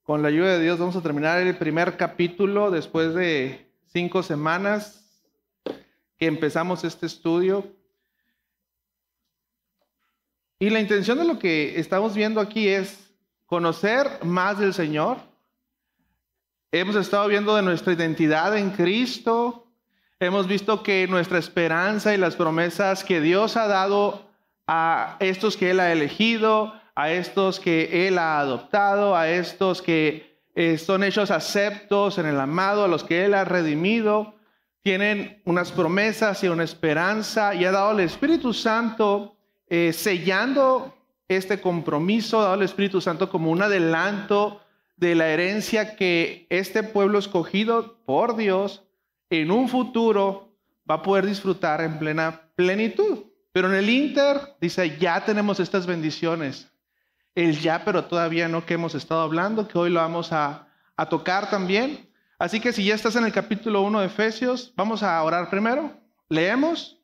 Con la ayuda de Dios vamos a terminar el primer capítulo después de 5 semanas que empezamos este estudio. Y la intención de lo que estamos viendo aquí es conocer más del Señor. Hemos estado viendo de nuestra identidad en Cristo. Hemos visto que nuestra esperanza y las promesas que Dios ha dado a estos que Él ha elegido, a estos que Él ha adoptado, a estos que son hechos aceptos en el amado, a los que Él ha redimido, tienen unas promesas y una esperanza, y ha dado el Espíritu Santo sellando este compromiso, ha dado el Espíritu Santo como un adelanto de la herencia que este pueblo escogido por Dios en un futuro va a poder disfrutar en plena plenitud. Pero en el inter dice, ya tenemos estas bendiciones. El ya, pero todavía no, que hemos estado hablando, que hoy lo vamos a tocar también. Así que si ya estás en el capítulo 1 de Efesios, vamos a orar primero. Leemos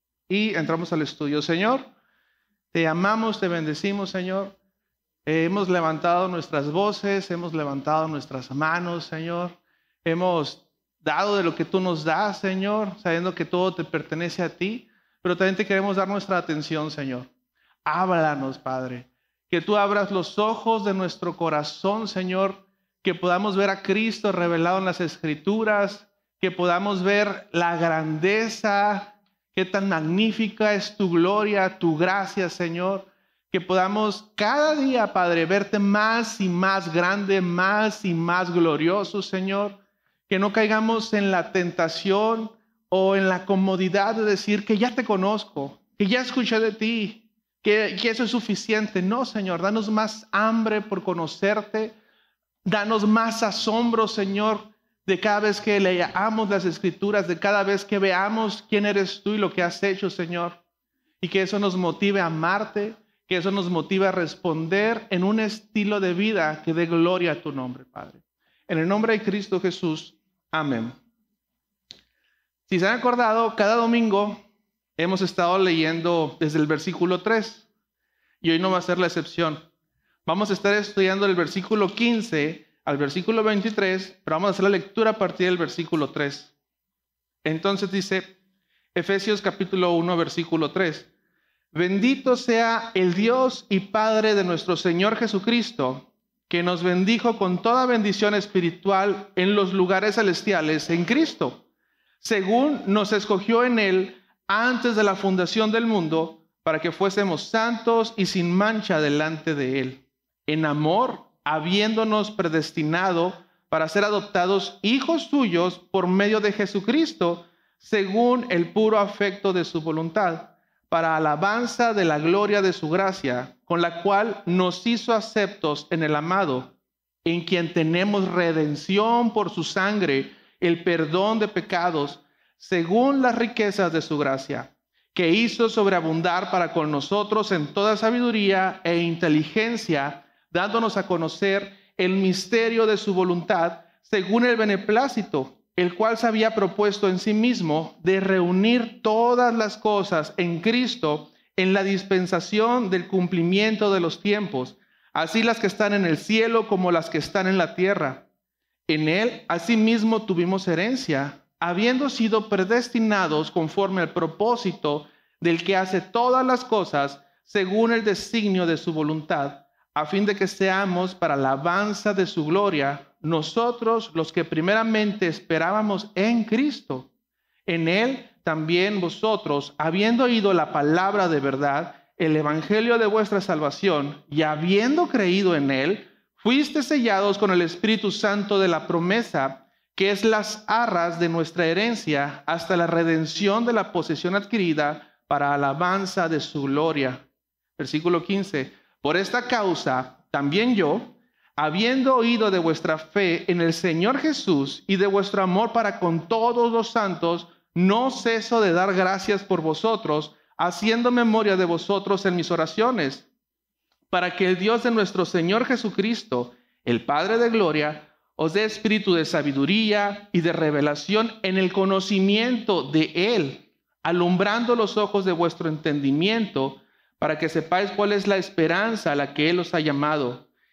y entramos al estudio. Señor, te amamos, te bendecimos, Señor. Hemos levantado nuestras voces, hemos levantado nuestras manos, Señor. Hemos dado de lo que tú nos das, Señor, sabiendo que todo te pertenece a ti. Pero también te queremos dar nuestra atención, Señor. Háblanos, Padre. Que tú abras los ojos de nuestro corazón, Señor, que podamos ver a Cristo revelado en las Escrituras, que podamos ver la grandeza, qué tan magnífica es tu gloria, tu gracia, Señor, que podamos cada día, Padre, verte más y más grande, más y más glorioso, Señor, que no caigamos en la tentación o en la comodidad de decir que ya te conozco, que ya escuché de ti, que eso es suficiente. No, Señor, danos más hambre por conocerte. Danos más asombro, Señor, de cada vez que leamos las Escrituras, de cada vez que veamos quién eres tú y lo que has hecho, Señor. Y que eso nos motive a amarte, que eso nos motive a responder en un estilo de vida que dé gloria a tu nombre, Padre. En el nombre de Cristo Jesús, amén. Si se han acordado, cada domingo hemos estado leyendo desde el versículo 3 y hoy no va a ser la excepción. Vamos a estar estudiando el versículo 15 al versículo 23, pero vamos a hacer la lectura a partir del versículo 3. Entonces dice Efesios capítulo 1, versículo 3. Bendito sea el Dios y Padre de nuestro Señor Jesucristo, que nos bendijo con toda bendición espiritual en los lugares celestiales en Cristo, según nos escogió en Él antes de la fundación del mundo, para que fuésemos santos y sin mancha delante de Él, en amor, habiéndonos predestinado para ser adoptados hijos suyos por medio de Jesucristo, según el puro afecto de su voluntad, para alabanza de la gloria de su gracia, con la cual nos hizo aceptos en el amado, en quien tenemos redención por su sangre, el perdón de pecados, según las riquezas de su gracia, que hizo sobreabundar para con nosotros en toda sabiduría e inteligencia, dándonos a conocer el misterio de su voluntad, según el beneplácito, el cual se había propuesto en sí mismo de reunir todas las cosas en Cristo en la dispensación del cumplimiento de los tiempos, así las que están en el cielo como las que están en la tierra. En Él, asimismo, tuvimos herencia, habiendo sido predestinados conforme al propósito del que hace todas las cosas según el designio de su voluntad, a fin de que seamos para la alabanza de su gloria, nosotros los que primeramente esperábamos en Cristo. En Él también vosotros, habiendo oído la palabra de verdad, el evangelio de vuestra salvación, y habiendo creído en Él, fuiste sellados con el Espíritu Santo de la promesa, que es las arras de nuestra herencia, hasta la redención de la posesión adquirida para alabanza de su gloria. Versículo 15. Por esta causa, también yo, habiendo oído de vuestra fe en el Señor Jesús y de vuestro amor para con todos los santos, no ceso de dar gracias por vosotros, haciendo memoria de vosotros en mis oraciones, para que el Dios de nuestro Señor Jesucristo, el Padre de gloria, os dé espíritu de sabiduría y de revelación en el conocimiento de Él, alumbrando los ojos de vuestro entendimiento, para que sepáis cuál es la esperanza a la que Él os ha llamado,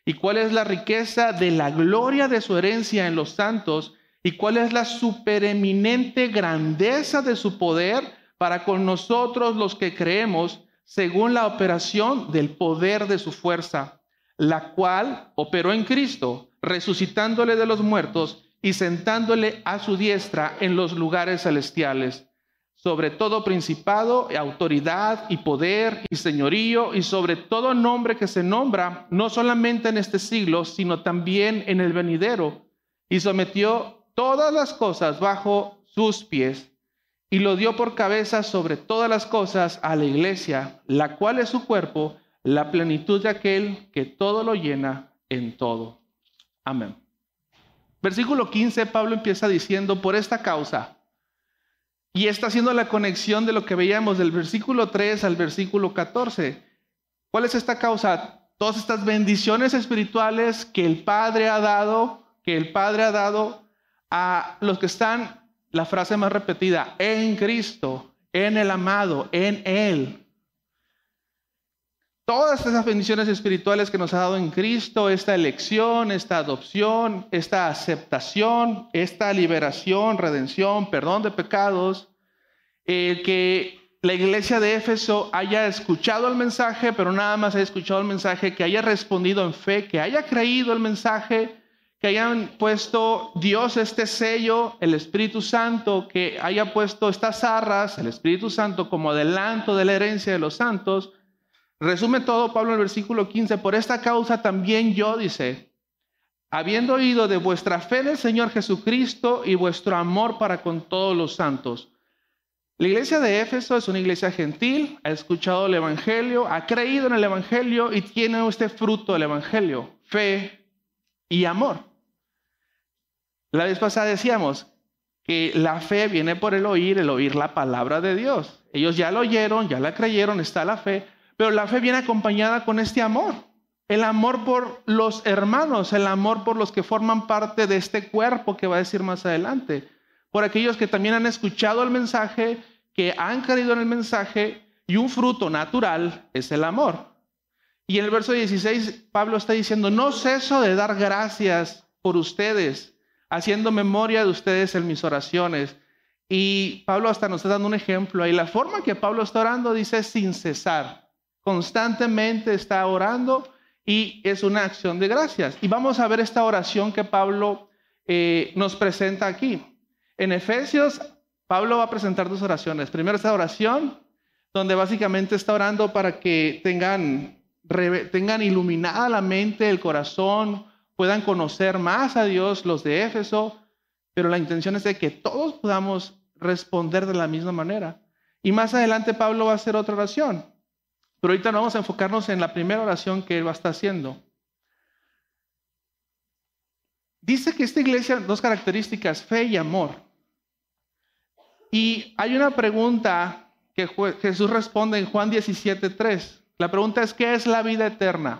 ¿Y cuál es la riqueza de la gloria de su herencia en los santos? ¿Y cuál es la supereminente grandeza de su poder para con nosotros los que creemos, según la operación del poder de su fuerza, la cual operó en Cristo, resucitándole de los muertos y sentándole a su diestra en los lugares celestiales, sobre todo principado, autoridad y poder y señorío, y sobre todo nombre que se nombra, no solamente en este siglo, sino también en el venidero, y sometió todas las cosas bajo sus pies, y lo dio por cabeza sobre todas las cosas a la iglesia, la cual es su cuerpo, la plenitud de aquel que todo lo llena en todo. Amén. Versículo 15, Pablo empieza diciendo, por esta causa, y está haciendo la conexión de lo que veíamos del versículo 3 al versículo 14. ¿Cuál es esta causa? Todas estas bendiciones espirituales que el Padre ha dado, a los que están, la frase más repetida, en Cristo, en el amado, en Él. Todas esas bendiciones espirituales que nos ha dado en Cristo, esta elección, esta adopción, esta aceptación, esta liberación, redención, perdón de pecados, que la iglesia de Éfeso haya escuchado el mensaje, pero nada más haya escuchado el mensaje, que haya respondido en fe, que haya creído el mensaje, que hayan puesto Dios este sello, el Espíritu Santo, que haya puesto estas arras, el Espíritu Santo, como adelanto de la herencia de los santos. Resume todo Pablo en el versículo 15. Por esta causa también yo, dice, habiendo oído de vuestra fe en el Señor Jesucristo y vuestro amor para con todos los santos. La iglesia de Éfeso es una iglesia gentil, ha escuchado el Evangelio, ha creído en el Evangelio y tiene este fruto del Evangelio, fe y amor. La vez pasada decíamos que la fe viene por el oír la palabra de Dios. Ellos ya lo oyeron, ya la creyeron, está la fe, pero la fe viene acompañada con este amor. El amor por los hermanos, el amor por los que forman parte de este cuerpo que va a decir más adelante. Por aquellos que también han escuchado el mensaje, que han creído en el mensaje, y un fruto natural es el amor. Y en el verso 16, Pablo está diciendo, no ceso de dar gracias por ustedes, haciendo memoria de ustedes en mis oraciones. Y Pablo hasta nos está dando un ejemplo ahí. La forma que Pablo está orando dice sin cesar. Constantemente está orando y es una acción de gracias. Y vamos a ver esta oración que Pablo nos presenta aquí. En Efesios, Pablo va a presentar dos oraciones. Primero esta oración, donde básicamente está orando para que tengan iluminada la mente, el corazón, puedan conocer más a Dios los de Éfeso, pero la intención es de que todos podamos responder de la misma manera. Y más adelante Pablo va a hacer otra oración, pero ahorita vamos a enfocarnos en la primera oración que él va a estar haciendo. Dice que esta iglesia, dos características, fe y amor. Y hay una pregunta que Jesús responde en Juan 17:3. La pregunta es, ¿qué es la vida eterna?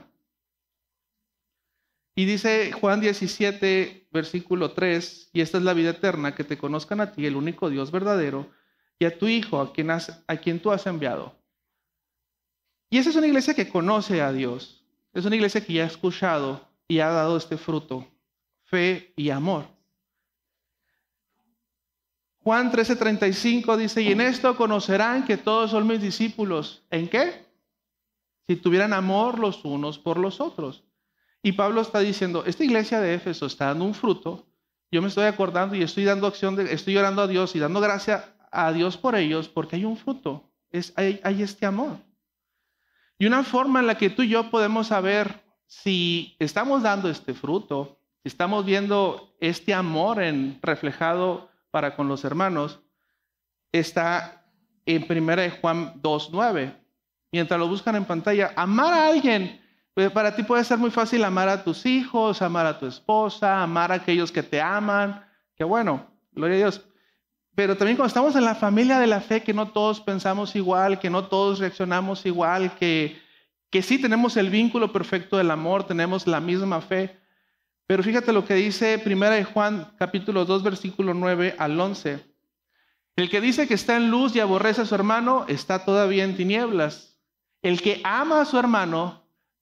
Y dice Juan 17, versículo 3, y esta es la vida eterna, que te conozcan a ti, el único Dios verdadero, y a tu Hijo, a quien tú has enviado. Y esa es una iglesia que conoce a Dios. Es una iglesia que ya ha escuchado y ha dado este fruto, fe y amor. Juan 13:35 dice, y en esto conocerán que todos son mis discípulos. ¿En qué? Si tuvieran amor los unos por los otros. Y Pablo está diciendo, esta iglesia de Éfeso está dando un fruto. Yo me estoy acordando y estoy dando estoy orando a Dios y dando gracia a Dios por ellos porque hay un fruto. Hay este amor. Y una forma en la que tú y yo podemos saber si estamos dando este fruto, si estamos viendo este amor reflejado para con los hermanos, está en 1 Juan 2:9. Mientras lo buscan en pantalla, amar a alguien, pues para ti puede ser muy fácil amar a tus hijos, amar a tu esposa, amar a aquellos que te aman, que bueno, gloria a Dios. Pero también cuando estamos en la familia de la fe, que no todos pensamos igual, que no todos reaccionamos igual, que sí tenemos el vínculo perfecto del amor, tenemos la misma fe. Pero fíjate lo que dice 1 Juan capítulo 2, versículo 9 al 11. El que dice que está en luz y aborrece a su hermano, está todavía en tinieblas. El que ama a su hermano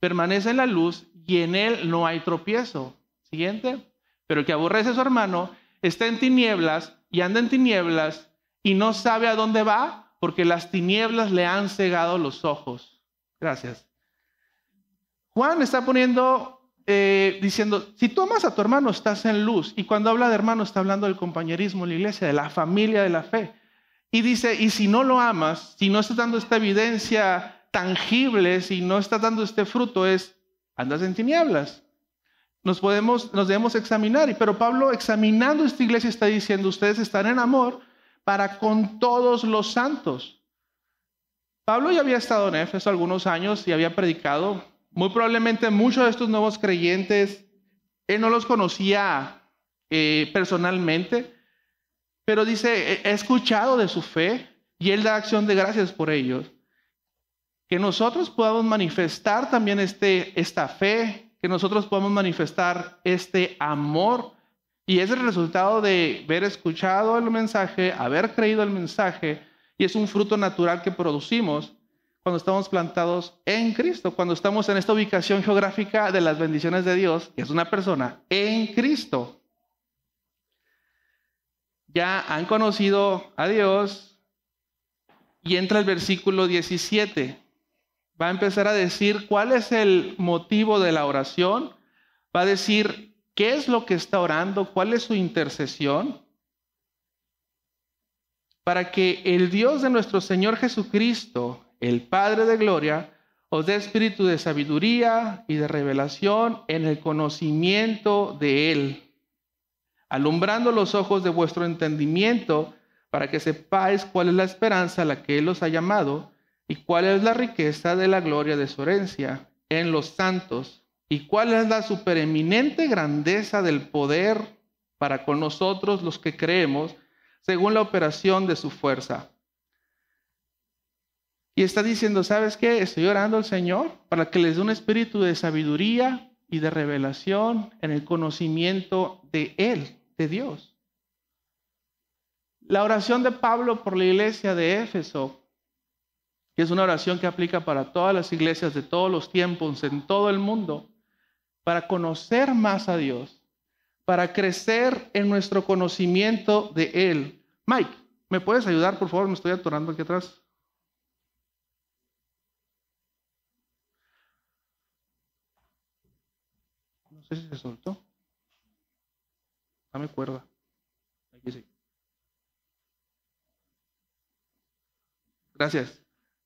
permanece en la luz y en él no hay tropiezo. Siguiente. Pero el que aborrece a su hermano está en tinieblas y anda en tinieblas y no sabe a dónde va porque las tinieblas le han cegado los ojos. Gracias. Juan está poniendo, diciendo, si tú amas a tu hermano estás en luz. Y cuando habla de hermano está hablando del compañerismo en la iglesia, de la familia de la fe. Y dice, y si no lo amas, si no estás dando esta evidencia tangible, si no estás dando este fruto, andas en tinieblas. Nos debemos examinar. Pero Pablo, examinando esta iglesia, está diciendo, ustedes están en amor para con todos los santos. Pablo ya había estado en Éfeso algunos años y había predicado. Muy probablemente muchos de estos nuevos creyentes, él no los conocía personalmente, pero dice, he escuchado de su fe y él da acción de gracias por ellos. Que nosotros podamos manifestar también esta fe, que nosotros podamos manifestar este amor. Y es el resultado de haber escuchado el mensaje, haber creído el mensaje, y es un fruto natural que producimos cuando estamos plantados en Cristo, cuando estamos en esta ubicación geográfica de las bendiciones de Dios, que es una persona en Cristo. Ya han conocido a Dios y entra el versículo 17. Va a empezar a decir cuál es el motivo de la oración. Va a decir qué es lo que está orando, cuál es su intercesión, para que el Dios de nuestro Señor Jesucristo, el Padre de gloria, os dé espíritu de sabiduría y de revelación en el conocimiento de Él, alumbrando los ojos de vuestro entendimiento, para que sepáis cuál es la esperanza a la que Él os ha llamado y cuál es la riqueza de la gloria de su herencia en los santos y cuál es la supereminente grandeza del poder para con nosotros los que creemos, según la operación de su fuerza. Y está diciendo, ¿sabes qué? Estoy orando al Señor para que les dé un espíritu de sabiduría y de revelación en el conocimiento de Él, de Dios. La oración de Pablo por la iglesia de Éfeso, que es una oración que aplica para todas las iglesias de todos los tiempos, en todo el mundo, para conocer más a Dios, para crecer en nuestro conocimiento de Él. Mike, ¿me puedes ayudar, por favor? Me estoy atorando aquí atrás. No sé si se soltó. Dame cuerda. Aquí sí. Gracias.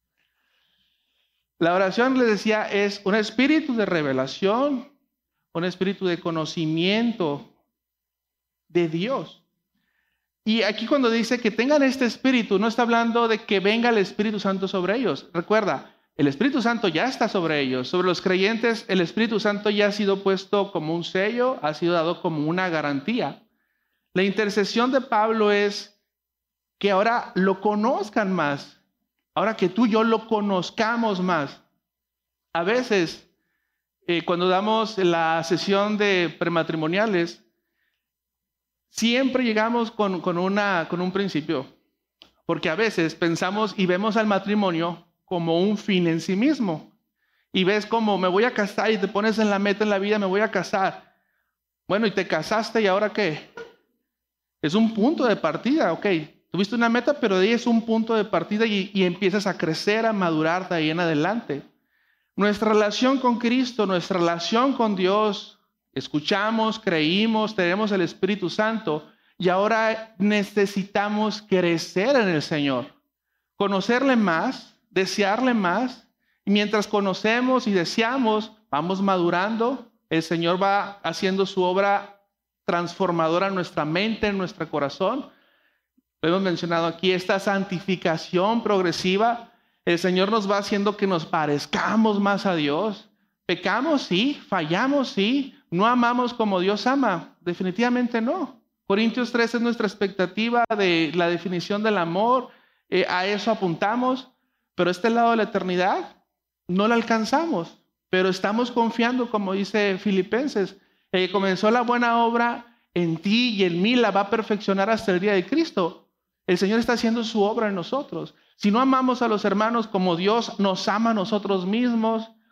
La oración, les decía, es un espíritu de revelación, un espíritu de conocimiento de Dios. Y aquí cuando dice que tengan este espíritu, no está hablando de que venga el Espíritu Santo sobre ellos. Recuerda, el Espíritu Santo ya está sobre ellos. Sobre los creyentes, el Espíritu Santo ya ha sido puesto como un sello, ha sido dado como una garantía. La intercesión de Pablo es que ahora lo conozcan más. Ahora que tú y yo lo conozcamos más. A veces, cuando damos la sesión de prematrimoniales, siempre llegamos con un principio. Porque a veces pensamos y vemos al matrimonio como un fin en sí mismo. Y ves como me voy a casar y te pones en la meta en la vida, me voy a casar. Bueno, y te casaste y ahora ¿qué? Es un punto de partida, ok. Tuviste una meta, pero de ahí es un punto de partida y empiezas a crecer, a madurar de ahí en adelante. Nuestra relación con Cristo, nuestra relación con Dios, escuchamos, creímos, tenemos el Espíritu Santo y ahora necesitamos crecer en el Señor. Conocerle más, desearle más. Y mientras conocemos y deseamos, vamos madurando. El Señor va haciendo su obra transformadora en nuestra mente, en nuestro corazón. Lo hemos mencionado aquí, esta santificación progresiva. El Señor nos va haciendo que nos parezcamos más a Dios. Pecamos, sí. Fallamos, sí. No amamos como Dios ama. Definitivamente no. Corintios 3 es nuestra expectativa de la definición del amor. A eso apuntamos. Pero este lado de la eternidad no la alcanzamos. Pero estamos confiando, como dice Filipenses, comenzó la buena obra en ti y en mí, la va a perfeccionar hasta el día de Cristo. El Señor está haciendo su obra en nosotros. Si no amamos a los hermanos como Dios nos ama a nosotros mismos,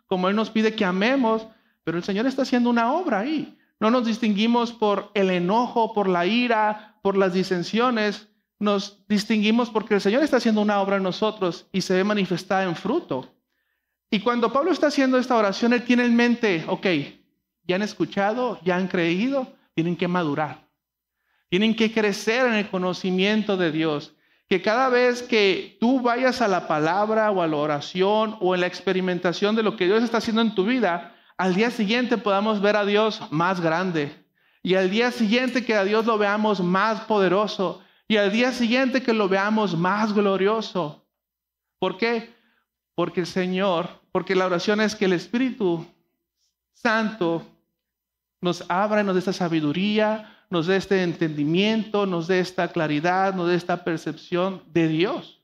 como Él nos pide que amemos, pero el Señor está haciendo una obra ahí. No nos distinguimos por el enojo, por la ira, por las disensiones. Nos distinguimos porque el Señor está haciendo una obra en nosotros y se ve manifestada en fruto. Y cuando Pablo está haciendo esta oración, él tiene en mente, ok, ya han escuchado, ya han creído, tienen que madurar. Tienen que crecer en el conocimiento de Dios. Que cada vez que tú vayas a la palabra o a la oración o en la experimentación de lo que Dios está haciendo en tu vida, al día siguiente podamos ver a Dios más grande. Y al día siguiente que a Dios lo veamos más poderoso. Y al día siguiente que lo veamos más glorioso. ¿Por qué? Porque el Señor, porque la oración es que el Espíritu Santo nos abra y nos dé esta sabiduría, nos dé este entendimiento, nos dé esta claridad, nos dé esta percepción de Dios.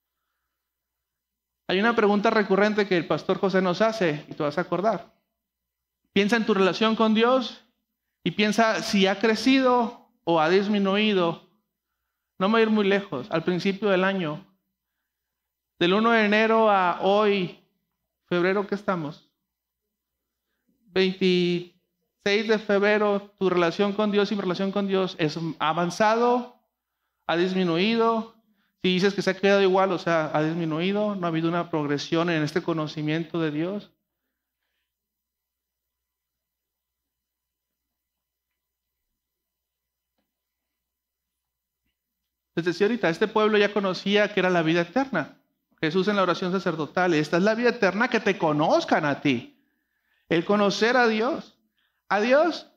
Hay una pregunta recurrente que el pastor José nos hace y te vas a acordar. Piensa en tu relación con Dios y piensa si ha crecido o ha disminuido. No me voy a ir muy lejos, al principio del año. Del 1 de enero a hoy, febrero, ¿qué estamos? 26 de febrero, tu relación con Dios y mi relación con Dios ¿ha avanzado? ¿Ha disminuido? Si dices que se ha quedado igual, o sea, ¿ha disminuido? ¿No ha habido una progresión en este conocimiento de Dios? Les decía ahorita, este pueblo ya conocía que era la vida eterna. Jesús en la oración sacerdotal, esta es la vida eterna, que te conozcan a ti. El conocer a Dios. A Dios,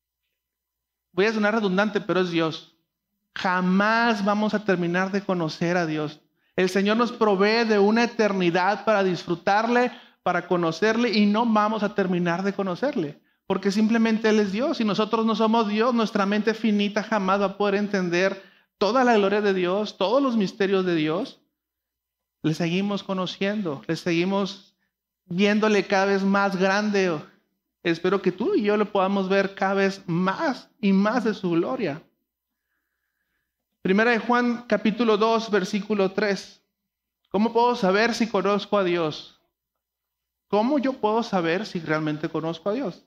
voy a sonar redundante, pero es Dios. Jamás vamos a terminar de conocer a Dios. El Señor nos provee de una eternidad para disfrutarle, para conocerle, y no vamos a terminar de conocerle. Porque simplemente Él es Dios y nosotros no somos Dios. Nuestra mente finita jamás va a poder entender toda la gloria de Dios, todos los misterios de Dios. Le seguimos conociendo, le seguimos viéndole cada vez más grande. Espero que tú y yo le podamos ver cada vez más y más de su gloria. Primera de Juan, capítulo 2, versículo 3. ¿Cómo puedo saber si conozco a Dios? ¿Cómo yo puedo saber si realmente conozco a Dios?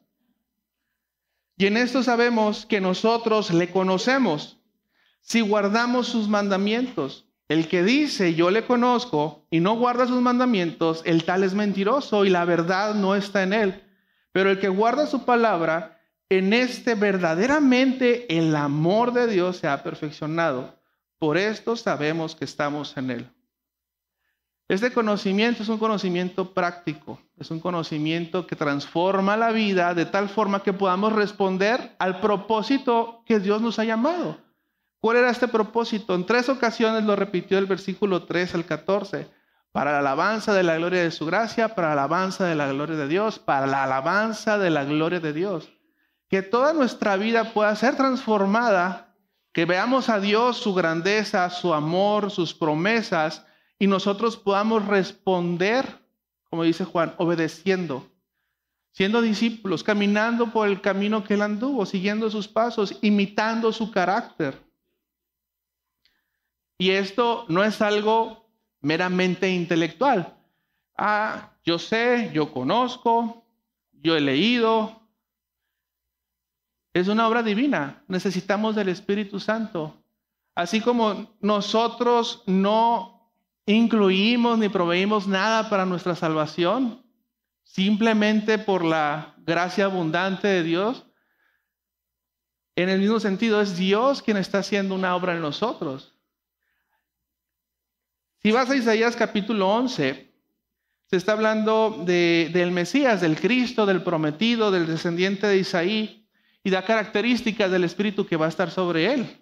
Y en esto sabemos que nosotros le conocemos si guardamos sus mandamientos. El que dice yo le conozco y no guarda sus mandamientos, el tal es mentiroso y la verdad no está en él. Pero el que guarda su palabra, en este verdaderamente el amor de Dios se ha perfeccionado. Por esto sabemos que estamos en él. Este conocimiento es un conocimiento práctico, es un conocimiento que transforma la vida de tal forma que podamos responder al propósito que Dios nos ha llamado. ¿Cuál era este propósito? En 3 ocasiones lo repitió el versículo 3 al 14. Para la alabanza de la gloria de su gracia, para la alabanza de la gloria de Dios, para la alabanza de la gloria de Dios. Que toda nuestra vida pueda ser transformada, que veamos a Dios, su grandeza, su amor, sus promesas, y nosotros podamos responder, como dice Juan, obedeciendo, siendo discípulos, caminando por el camino que Él anduvo, siguiendo sus pasos, imitando su carácter. Y esto no es algo meramente intelectual. Yo sé, yo conozco, yo he leído. Es una obra divina. Necesitamos del Espíritu Santo. Así como nosotros no incluimos ni proveímos nada para nuestra salvación, simplemente por la gracia abundante de Dios, en el mismo sentido es Dios quien está haciendo una obra en nosotros. Si vas a Isaías capítulo 11, se está hablando del Mesías, del Cristo, del prometido, del descendiente de Isaí, y da características del Espíritu que va a estar sobre él.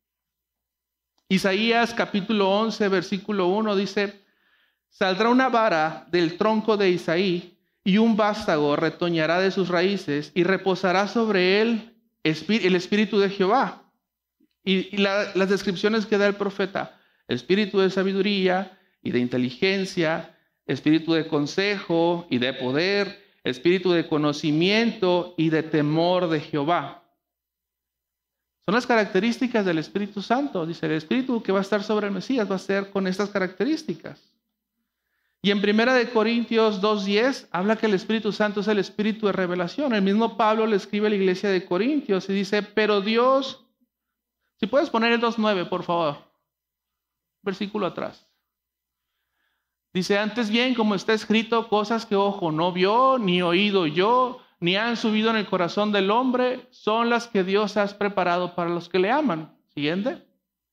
Isaías capítulo 11, versículo 1 dice, saldrá una vara del tronco de Isaí, y un vástago retoñará de sus raíces, y reposará sobre él el Espíritu de Jehová. Y las descripciones que da el profeta: espíritu de sabiduría y de inteligencia, espíritu de consejo y de poder, espíritu de conocimiento y de temor de Jehová. Son las características del Espíritu Santo. Dice, el Espíritu que va a estar sobre el Mesías va a ser con estas características. Y en 1 Corintios 2:10 habla que el Espíritu Santo es el Espíritu de revelación. El mismo Pablo le escribe a la iglesia de Corintios y dice, pero Dios, si puedes poner el 2:9, por favor, versículo atrás. Dice, antes bien, como está escrito, cosas que ojo no vio, ni oído oyó, ni han subido en el corazón del hombre, son las que Dios ha preparado para los que le aman. Siguiente.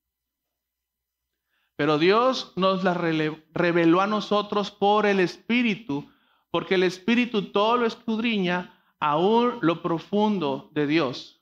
Pero Dios nos la reveló a nosotros por el Espíritu, porque el Espíritu todo lo escudriña, aún lo profundo de Dios.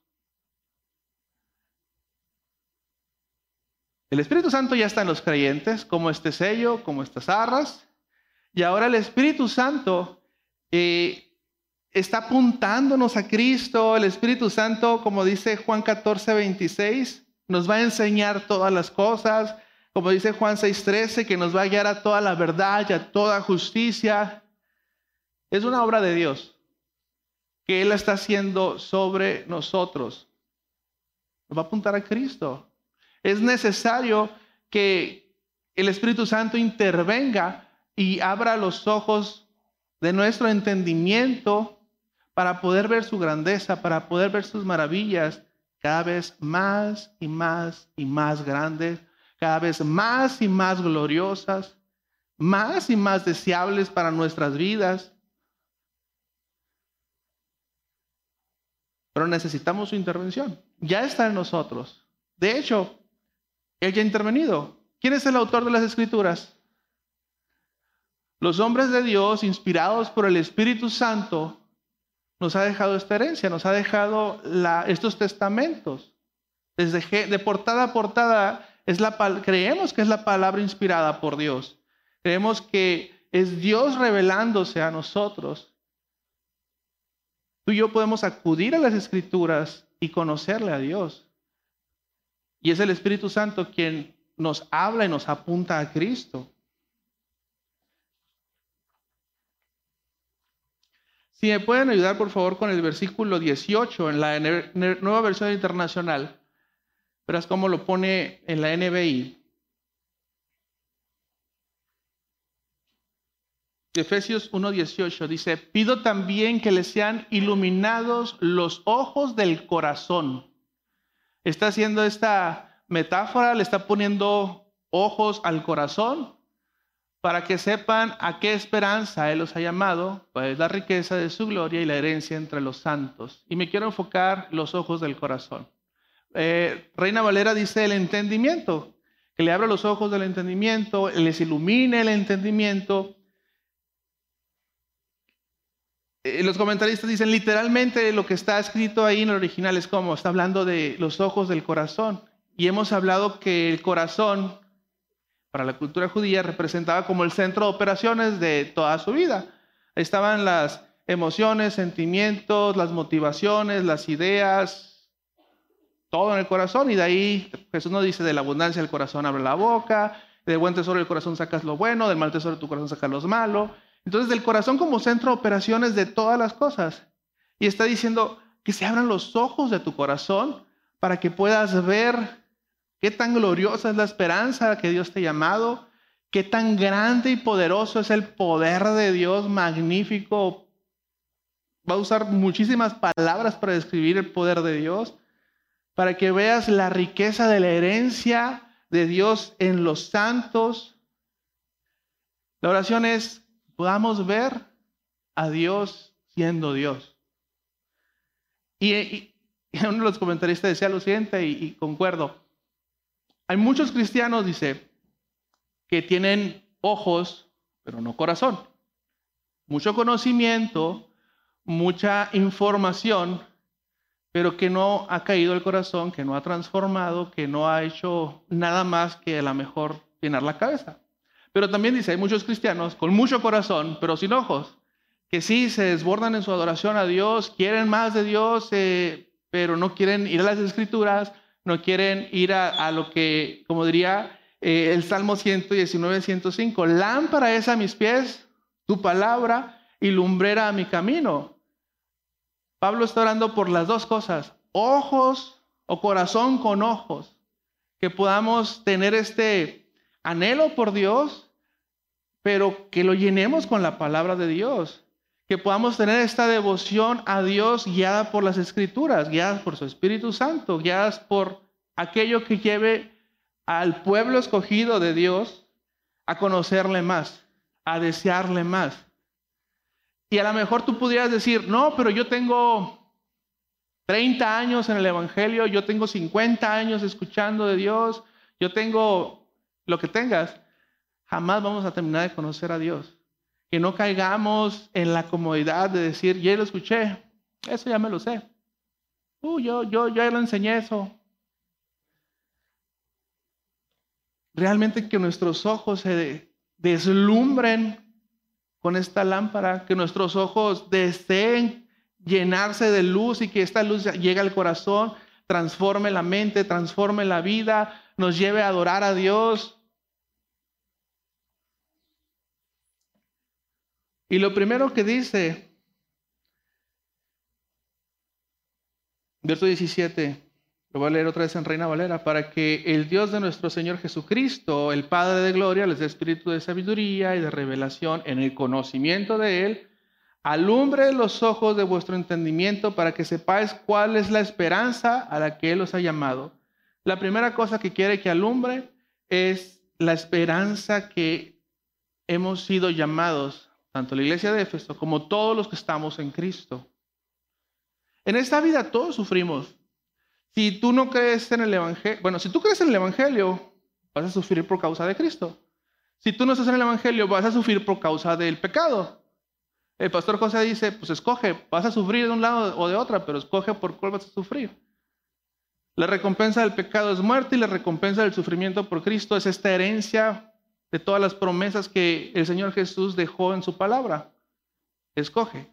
El Espíritu Santo ya está en los creyentes, como este sello, como estas arras, y ahora el Espíritu Santo está apuntándonos a Cristo. El Espíritu Santo, como dice Juan 14:26, nos va a enseñar todas las cosas. Como dice Juan 6:13, que nos va a guiar a toda la verdad y a toda justicia. Es una obra de Dios que Él está haciendo sobre nosotros. Nos va a apuntar a Cristo. Es necesario que el Espíritu Santo intervenga y abra los ojos de nuestro entendimiento para poder ver su grandeza, para poder ver sus maravillas cada vez más y más y más grandes, cada vez más y más gloriosas, más y más deseables para nuestras vidas. Pero necesitamos su intervención. Ya está en nosotros. De hecho, Él ya ha intervenido. ¿Quién es el autor de las Escrituras? Los hombres de Dios, inspirados por el Espíritu Santo, nos ha dejado esta herencia, nos ha dejado estos testamentos. De portada a portada, creemos que es la palabra inspirada por Dios. Creemos que es Dios revelándose a nosotros. Tú y yo podemos acudir a las Escrituras y conocerle a Dios. Y es el Espíritu Santo quien nos habla y nos apunta a Cristo. Si me pueden ayudar, por favor, con el versículo 18 en la Nueva Versión Internacional. Verás cómo lo pone en la NBI. Efesios 1:18 dice, pido también que les sean iluminados los ojos del corazón. Está haciendo esta metáfora, le está poniendo ojos al corazón para que sepan a qué esperanza Él los ha llamado, pues la riqueza de su gloria y la herencia entre los santos. Y me quiero enfocar los ojos del corazón. Reina Valera dice el entendimiento, que le abra los ojos del entendimiento, les ilumine el entendimiento. Los comentaristas dicen literalmente lo que está escrito ahí en el original es como, está hablando de los ojos del corazón. Y hemos hablado que el corazón, para la cultura judía, representaba como el centro de operaciones de toda su vida. Ahí estaban las emociones, sentimientos, las motivaciones, las ideas, todo en el corazón. Y de ahí Jesús nos dice, de la abundancia del corazón abre la boca, del buen tesoro del corazón sacas lo bueno, del mal tesoro de tu corazón sacas lo malo. Entonces, del corazón como centro de operaciones de todas las cosas. Y está diciendo que se abran los ojos de tu corazón para que puedas ver qué tan gloriosa es la esperanza que Dios te ha llamado, qué tan grande y poderoso es el poder de Dios, magnífico. Va a usar muchísimas palabras para describir el poder de Dios, para que veas la riqueza de la herencia de Dios en los santos. La oración es, podamos ver a Dios siendo Dios. Y uno de los comentaristas decía lo siguiente, y concuerdo. Hay muchos cristianos, dice, que tienen ojos, pero no corazón. Mucho conocimiento, mucha información, pero que no ha caído el corazón, que no ha transformado, que no ha hecho nada más que a lo mejor llenar la cabeza. Pero también dice, hay muchos cristianos con mucho corazón, pero sin ojos, que sí se desbordan en su adoración a Dios, quieren más de Dios, pero no quieren ir a las Escrituras, no quieren ir a lo que, como diría el Salmo 119, 105, lámpara es a mis pies tu palabra y lumbrera a mi camino. Pablo está orando por las dos cosas, ojos o corazón con ojos, que podamos tener este anhelo por Dios, pero que lo llenemos con la palabra de Dios. Que podamos tener esta devoción a Dios guiada por las Escrituras, guiadas por su Espíritu Santo, guiadas por aquello que lleve al pueblo escogido de Dios a conocerle más, a desearle más. Y a lo mejor tú pudieras decir, no, pero yo tengo 30 años en el Evangelio, yo tengo 50 años escuchando de Dios, yo tengo lo que tengas. Jamás vamos a terminar de conocer a Dios. Que no caigamos en la comodidad de decir, ya lo escuché, eso ya me lo sé. Yo ya lo enseñé eso. Realmente que nuestros ojos se deslumbren con esta lámpara, que nuestros ojos deseen llenarse de luz y que esta luz llegue al corazón, transforme la mente, transforme la vida, nos lleve a adorar a Dios. Y lo primero que dice, verso 17, lo voy a leer otra vez en Reina Valera, para que el Dios de nuestro Señor Jesucristo, el Padre de gloria, les dé espíritu de sabiduría y de revelación en el conocimiento de Él, alumbre los ojos de vuestro entendimiento para que sepáis cuál es la esperanza a la que Él os ha llamado. La primera cosa que quiere que alumbre es la esperanza que hemos sido llamados, tanto la iglesia de Éfeso como todos los que estamos en Cristo. En esta vida todos sufrimos. Si tú no crees en el Evangelio, si tú crees en el Evangelio, vas a sufrir por causa de Cristo. Si tú no estás en el Evangelio, vas a sufrir por causa del pecado. El pastor José dice, pues escoge, vas a sufrir de un lado o de otra, pero escoge por cuál vas a sufrir. La recompensa del pecado es muerte y la recompensa del sufrimiento por Cristo es esta herencia de todas las promesas que el Señor Jesús dejó en su palabra. Escoge.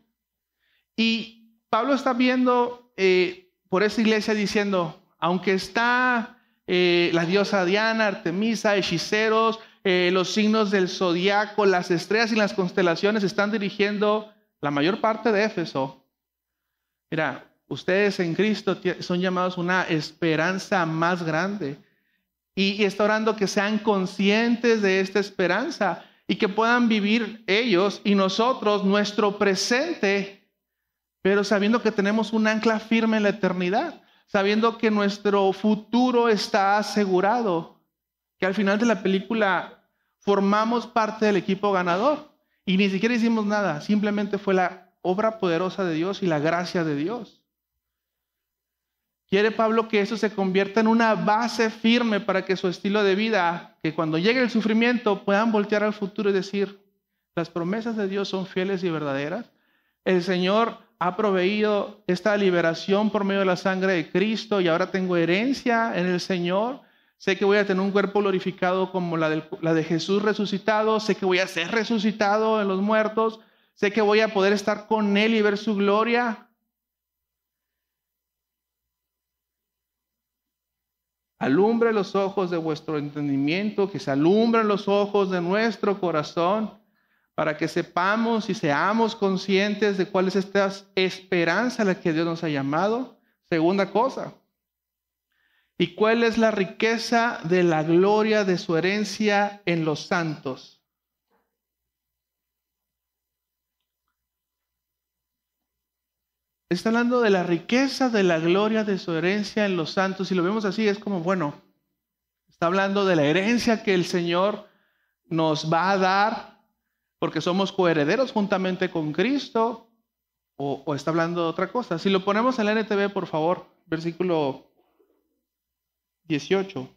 Y Pablo está viendo por esa iglesia diciendo, aunque está la diosa Diana, Artemisa, hechiceros, los signos del zodiaco, las estrellas y las constelaciones están dirigiendo la mayor parte de Éfeso. Mira, ustedes en Cristo son llamados a una esperanza más grande. Y está orando que sean conscientes de esta esperanza y que puedan vivir ellos y nosotros nuestro presente, pero sabiendo que tenemos un ancla firme en la eternidad, sabiendo que nuestro futuro está asegurado, que al final de la película formamos parte del equipo ganador y ni siquiera hicimos nada, simplemente fue la obra poderosa de Dios y la gracia de Dios. Quiere Pablo que eso se convierta en una base firme para que su estilo de vida, que cuando llegue el sufrimiento puedan voltear al futuro y decir, las promesas de Dios son fieles y verdaderas. El Señor ha proveído esta liberación por medio de la sangre de Cristo y ahora tengo herencia en el Señor. Sé que voy a tener un cuerpo glorificado como la de Jesús resucitado. Sé que voy a ser resucitado en los muertos. Sé que voy a poder estar con Él y ver su gloria. Alumbre los ojos de vuestro entendimiento, que se alumbren los ojos de nuestro corazón, para que sepamos y seamos conscientes de cuál es esta esperanza a la que Dios nos ha llamado. Segunda cosa, ¿y cuál es la riqueza de la gloria de su herencia en los santos? Está hablando de la riqueza de la gloria de su herencia en los santos. Si lo vemos así, es como, está hablando de la herencia que el Señor nos va a dar, porque somos coherederos juntamente con Cristo, o está hablando de otra cosa. Si lo ponemos en la NTV, por favor, versículo 18.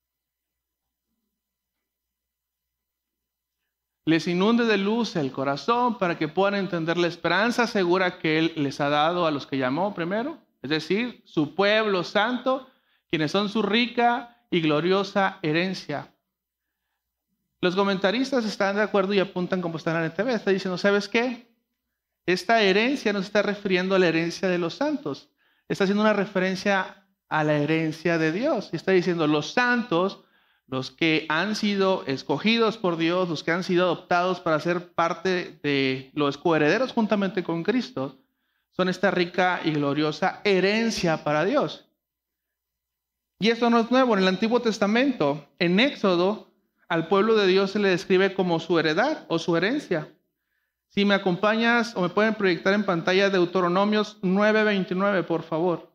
Les inunde de luz el corazón para que puedan entender la esperanza segura que Él les ha dado a los que llamó primero, es decir, su pueblo santo, quienes son su rica y gloriosa herencia. Los comentaristas están de acuerdo y apuntan como está en la NTV. Está diciendo, ¿sabes qué? Esta herencia no se está refiriendo a la herencia de los santos. Está haciendo una referencia a la herencia de Dios. Está diciendo, los santos, los que han sido escogidos por Dios, los que han sido adoptados para ser parte de los coherederos juntamente con Cristo, son esta rica y gloriosa herencia para Dios. Y esto no es nuevo. En el Antiguo Testamento, en Éxodo, al pueblo de Dios se le describe como su heredad o su herencia. Si me acompañas o me pueden proyectar en pantalla Deuteronomios 9:29, por favor.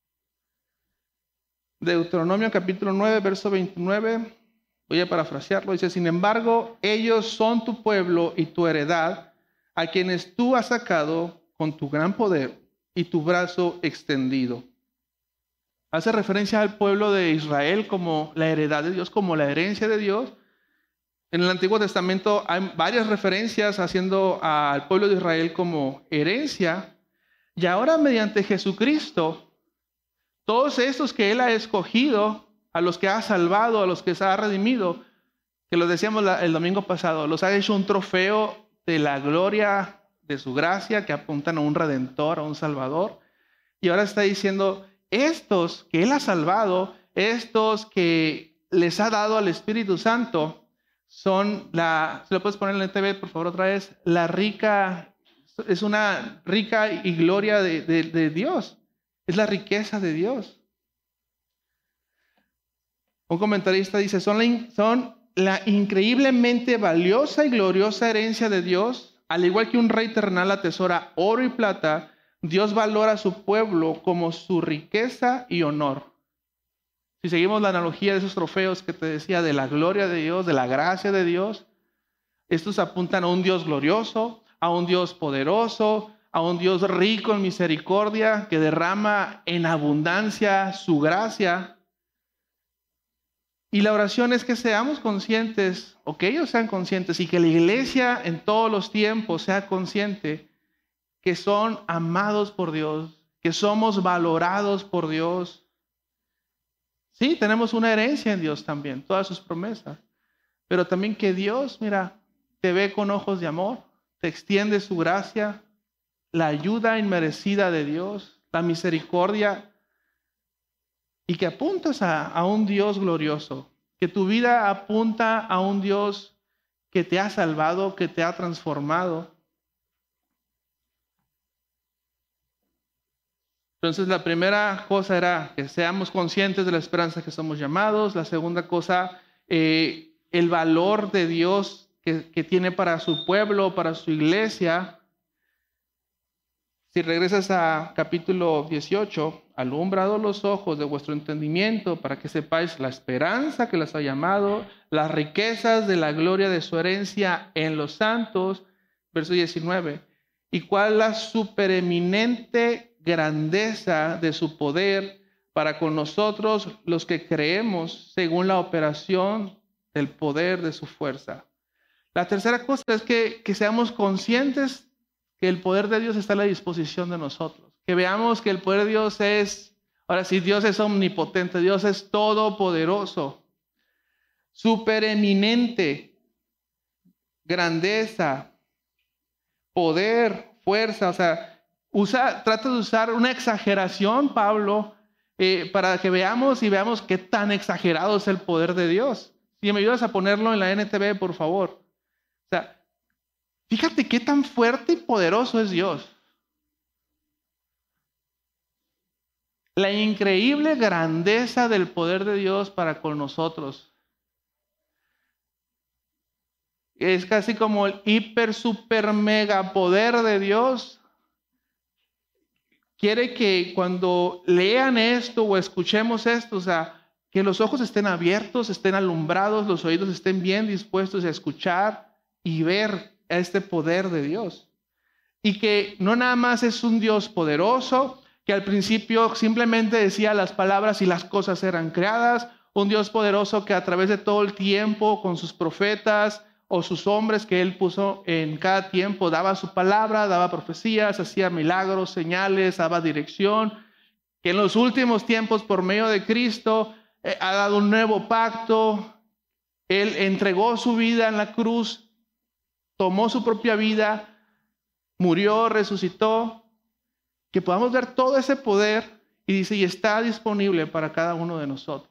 Deuteronomio capítulo 9, verso 29. Voy a parafrasearlo. Dice, sin embargo, ellos son tu pueblo y tu heredad, a quienes tú has sacado con tu gran poder y tu brazo extendido. Hace referencia al pueblo de Israel como la heredad de Dios, como la herencia de Dios. En el Antiguo Testamento hay varias referencias haciendo al pueblo de Israel como herencia. Y ahora mediante Jesucristo, todos estos que Él ha escogido, a los que ha salvado, a los que se ha redimido, que lo decíamos el domingo pasado, los ha hecho un trofeo de la gloria de su gracia, que apuntan a un Redentor, a un Salvador. Y ahora está diciendo, estos que Él ha salvado, estos que les ha dado al Espíritu Santo, son ¿se lo puedes poner en la TV, por favor, otra vez? Es una rica y gloria de Dios. Es la riqueza de Dios. Un comentarista dice, son la increíblemente valiosa y gloriosa herencia de Dios. Al igual que un rey terrenal atesora oro y plata, Dios valora a su pueblo como su riqueza y honor. Si seguimos la analogía de esos trofeos que te decía, de la gloria de Dios, de la gracia de Dios, estos apuntan a un Dios glorioso, a un Dios poderoso, a un Dios rico en misericordia, que derrama en abundancia su gracia. Y la oración es que seamos conscientes, o que ellos sean conscientes, y que la iglesia en todos los tiempos sea consciente que son amados por Dios, que somos valorados por Dios. Sí, tenemos una herencia en Dios también, todas sus promesas. Pero también que Dios, mira, te ve con ojos de amor, te extiende su gracia, la ayuda inmerecida de Dios, la misericordia, y que apuntas a un Dios glorioso, que tu vida apunta a un Dios que te ha salvado, que te ha transformado. Entonces la primera cosa era que seamos conscientes de la esperanza que somos llamados. La segunda cosa, el valor de Dios que tiene para su pueblo, para su iglesia. Si regresas a capítulo 18, alumbrado los ojos de vuestro entendimiento para que sepáis la esperanza que les ha llamado, las riquezas de la gloria de su herencia en los santos, verso 19, y cuál la supereminente grandeza de su poder para con nosotros los que creemos según la operación del poder de su fuerza. La tercera cosa es que seamos conscientes que el poder de Dios está a la disposición de nosotros. Que veamos que el poder de Dios ahora sí, Dios es omnipotente, Dios es todopoderoso, supereminente, grandeza, poder, fuerza. O sea, trata de usar una exageración, Pablo, para que veamos qué tan exagerado es el poder de Dios. Si me ayudas a ponerlo en la NTV, por favor. O sea, fíjate qué tan fuerte y poderoso es Dios. La increíble grandeza del poder de Dios para con nosotros. Es casi como el hiper, super, mega poder de Dios. Quiere que cuando lean esto o escuchemos esto, o sea, que los ojos estén abiertos, estén alumbrados, los oídos estén bien dispuestos a escuchar y ver a este poder de Dios. Y que no nada más es un Dios poderoso, que al principio simplemente decía las palabras y las cosas eran creadas, un Dios poderoso que a través de todo el tiempo con sus profetas o sus hombres que Él puso en cada tiempo daba su palabra, daba profecías, hacía milagros, señales, daba dirección, que en los últimos tiempos por medio de Cristo ha dado un nuevo pacto. Él entregó su vida en la cruz, tomó su propia vida, murió, resucitó, que podamos ver todo ese poder y dice, y está disponible para cada uno de nosotros.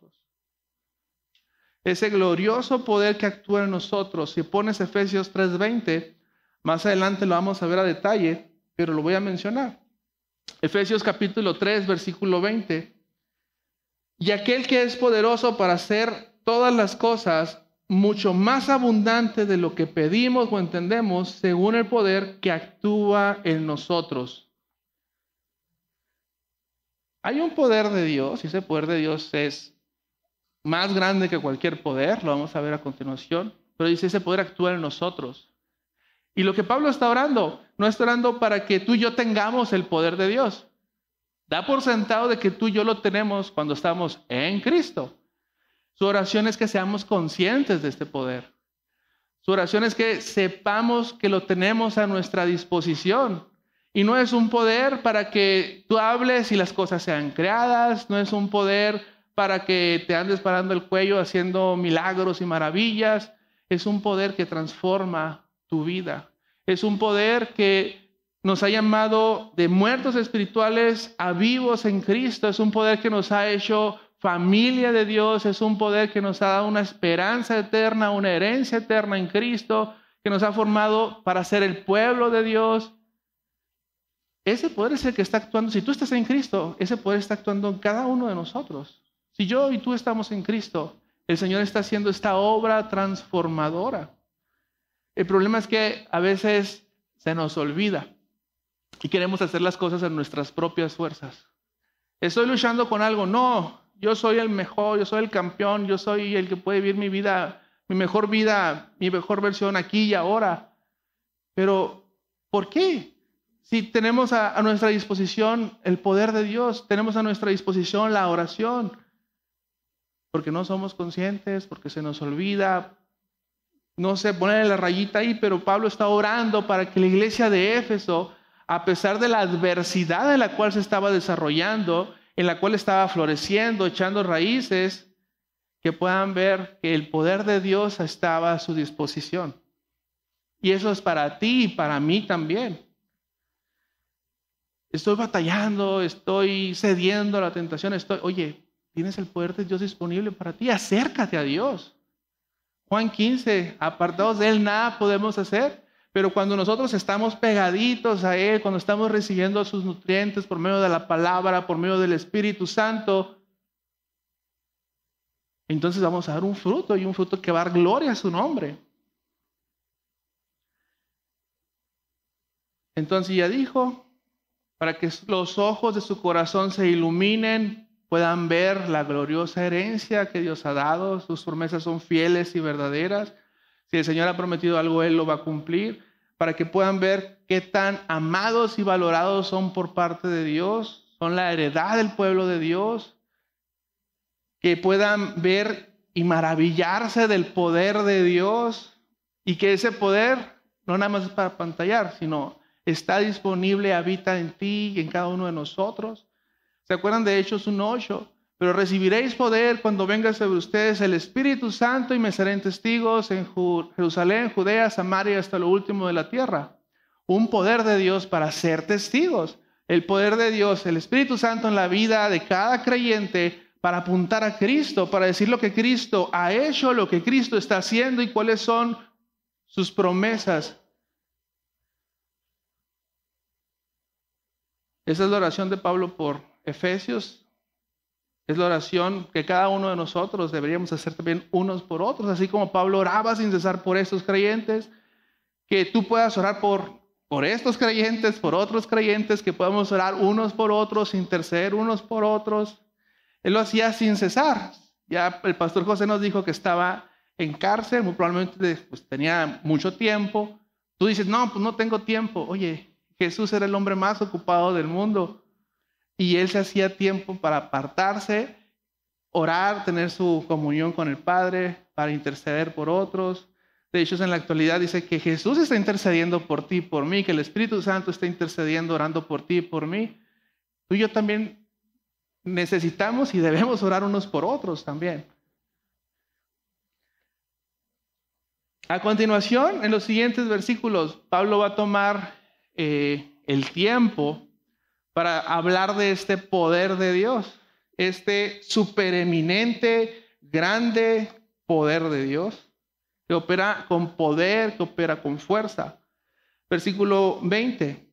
Ese glorioso poder que actúa en nosotros. Si pones Efesios 3:20, más adelante lo vamos a ver a detalle, pero lo voy a mencionar. Efesios capítulo 3, versículo 20. Y aquel que es poderoso para hacer todas las cosas mucho más abundante de lo que pedimos o entendemos, según el poder que actúa en nosotros. Hay un poder de Dios, y ese poder de Dios es más grande que cualquier poder, lo vamos a ver a continuación, pero dice, ese poder actúa en nosotros. Y lo que Pablo está orando, no está orando para que tú y yo tengamos el poder de Dios. Da por sentado de que tú y yo lo tenemos cuando estamos en Cristo. Su oración es que seamos conscientes de este poder. Su oración es que sepamos que lo tenemos a nuestra disposición. Y no es un poder para que tú hables y las cosas sean creadas. No es un poder para que te andes parando el cuello haciendo milagros y maravillas. Es un poder que transforma tu vida. Es un poder que nos ha llamado de muertos espirituales a vivos en Cristo. Es un poder que nos ha hecho familia de Dios. Es un poder que nos ha dado una esperanza eterna, una herencia eterna en Cristo, que nos ha formado para ser el pueblo de Dios. Ese poder es el que está actuando. Si tú estás en Cristo, ese poder está actuando en cada uno de nosotros. Si yo y tú estamos en Cristo, el Señor está haciendo esta obra transformadora. El problema es que a veces se nos olvida y queremos hacer las cosas en nuestras propias fuerzas. Estoy luchando con algo. No, yo soy el mejor, yo soy el campeón, yo soy el que puede vivir mi vida, mi mejor versión aquí y ahora. Pero, ¿por qué? Si tenemos a nuestra disposición el poder de Dios, tenemos a nuestra disposición la oración, porque no somos conscientes, porque se nos olvida. No sé, ponerle la rayita ahí, pero Pablo está orando para que la iglesia de Éfeso, a pesar de la adversidad en la cual se estaba desarrollando, en la cual estaba floreciendo, echando raíces, que puedan ver que el poder de Dios estaba a su disposición. Y eso es para ti y para mí también. Estoy batallando, estoy cediendo a la tentación, oye, tienes el poder de Dios disponible para ti, acércate a Dios. Juan 15, apartados de Él nada podemos hacer, pero cuando nosotros estamos pegaditos a Él, cuando estamos recibiendo sus nutrientes por medio de la palabra, por medio del Espíritu Santo, entonces vamos a dar un fruto y un fruto que va a dar gloria a su nombre. Entonces ya dijo, para que los ojos de su corazón se iluminen, puedan ver la gloriosa herencia que Dios ha dado. Sus promesas son fieles y verdaderas. Si el Señor ha prometido algo, Él lo va a cumplir. Para que puedan ver qué tan amados y valorados son por parte de Dios. Son la heredad del pueblo de Dios. Que puedan ver y maravillarse del poder de Dios. Y que ese poder no nada más es para pantallar, sino está disponible, habita en ti y en cada uno de nosotros. ¿Se acuerdan de Hechos 1:8? Pero recibiréis poder cuando venga sobre ustedes el Espíritu Santo y me serán testigos en Jerusalén, Judea, Samaria, hasta lo último de la tierra. Un poder de Dios para ser testigos. El poder de Dios, el Espíritu Santo en la vida de cada creyente para apuntar a Cristo, para decir lo que Cristo ha hecho, lo que Cristo está haciendo y cuáles son sus promesas. Esa es la oración de Pablo por Efesios. Es la oración que cada uno de nosotros deberíamos hacer también unos por otros, así como Pablo oraba sin cesar por estos creyentes, que tú puedas orar por estos creyentes, por otros creyentes, que podamos orar unos por otros, interceder unos por otros. Él lo hacía sin cesar. Ya el pastor José nos dijo que estaba en cárcel, muy probablemente pues, tenía mucho tiempo. Tú dices, no, pues no tengo tiempo. Oye, Jesús era el hombre más ocupado del mundo y Él se hacía tiempo para apartarse, orar, tener su comunión con el Padre, para interceder por otros. De hecho, en la actualidad dice que Jesús está intercediendo por ti y por mí, que el Espíritu Santo está intercediendo, orando por ti y por mí. Tú y yo también necesitamos y debemos orar unos por otros también. A continuación, en los siguientes versículos, Pablo va a tomar el tiempo para hablar de este poder de Dios, este supereminente, grande poder de Dios, que opera con poder, que opera con fuerza. Versículo 20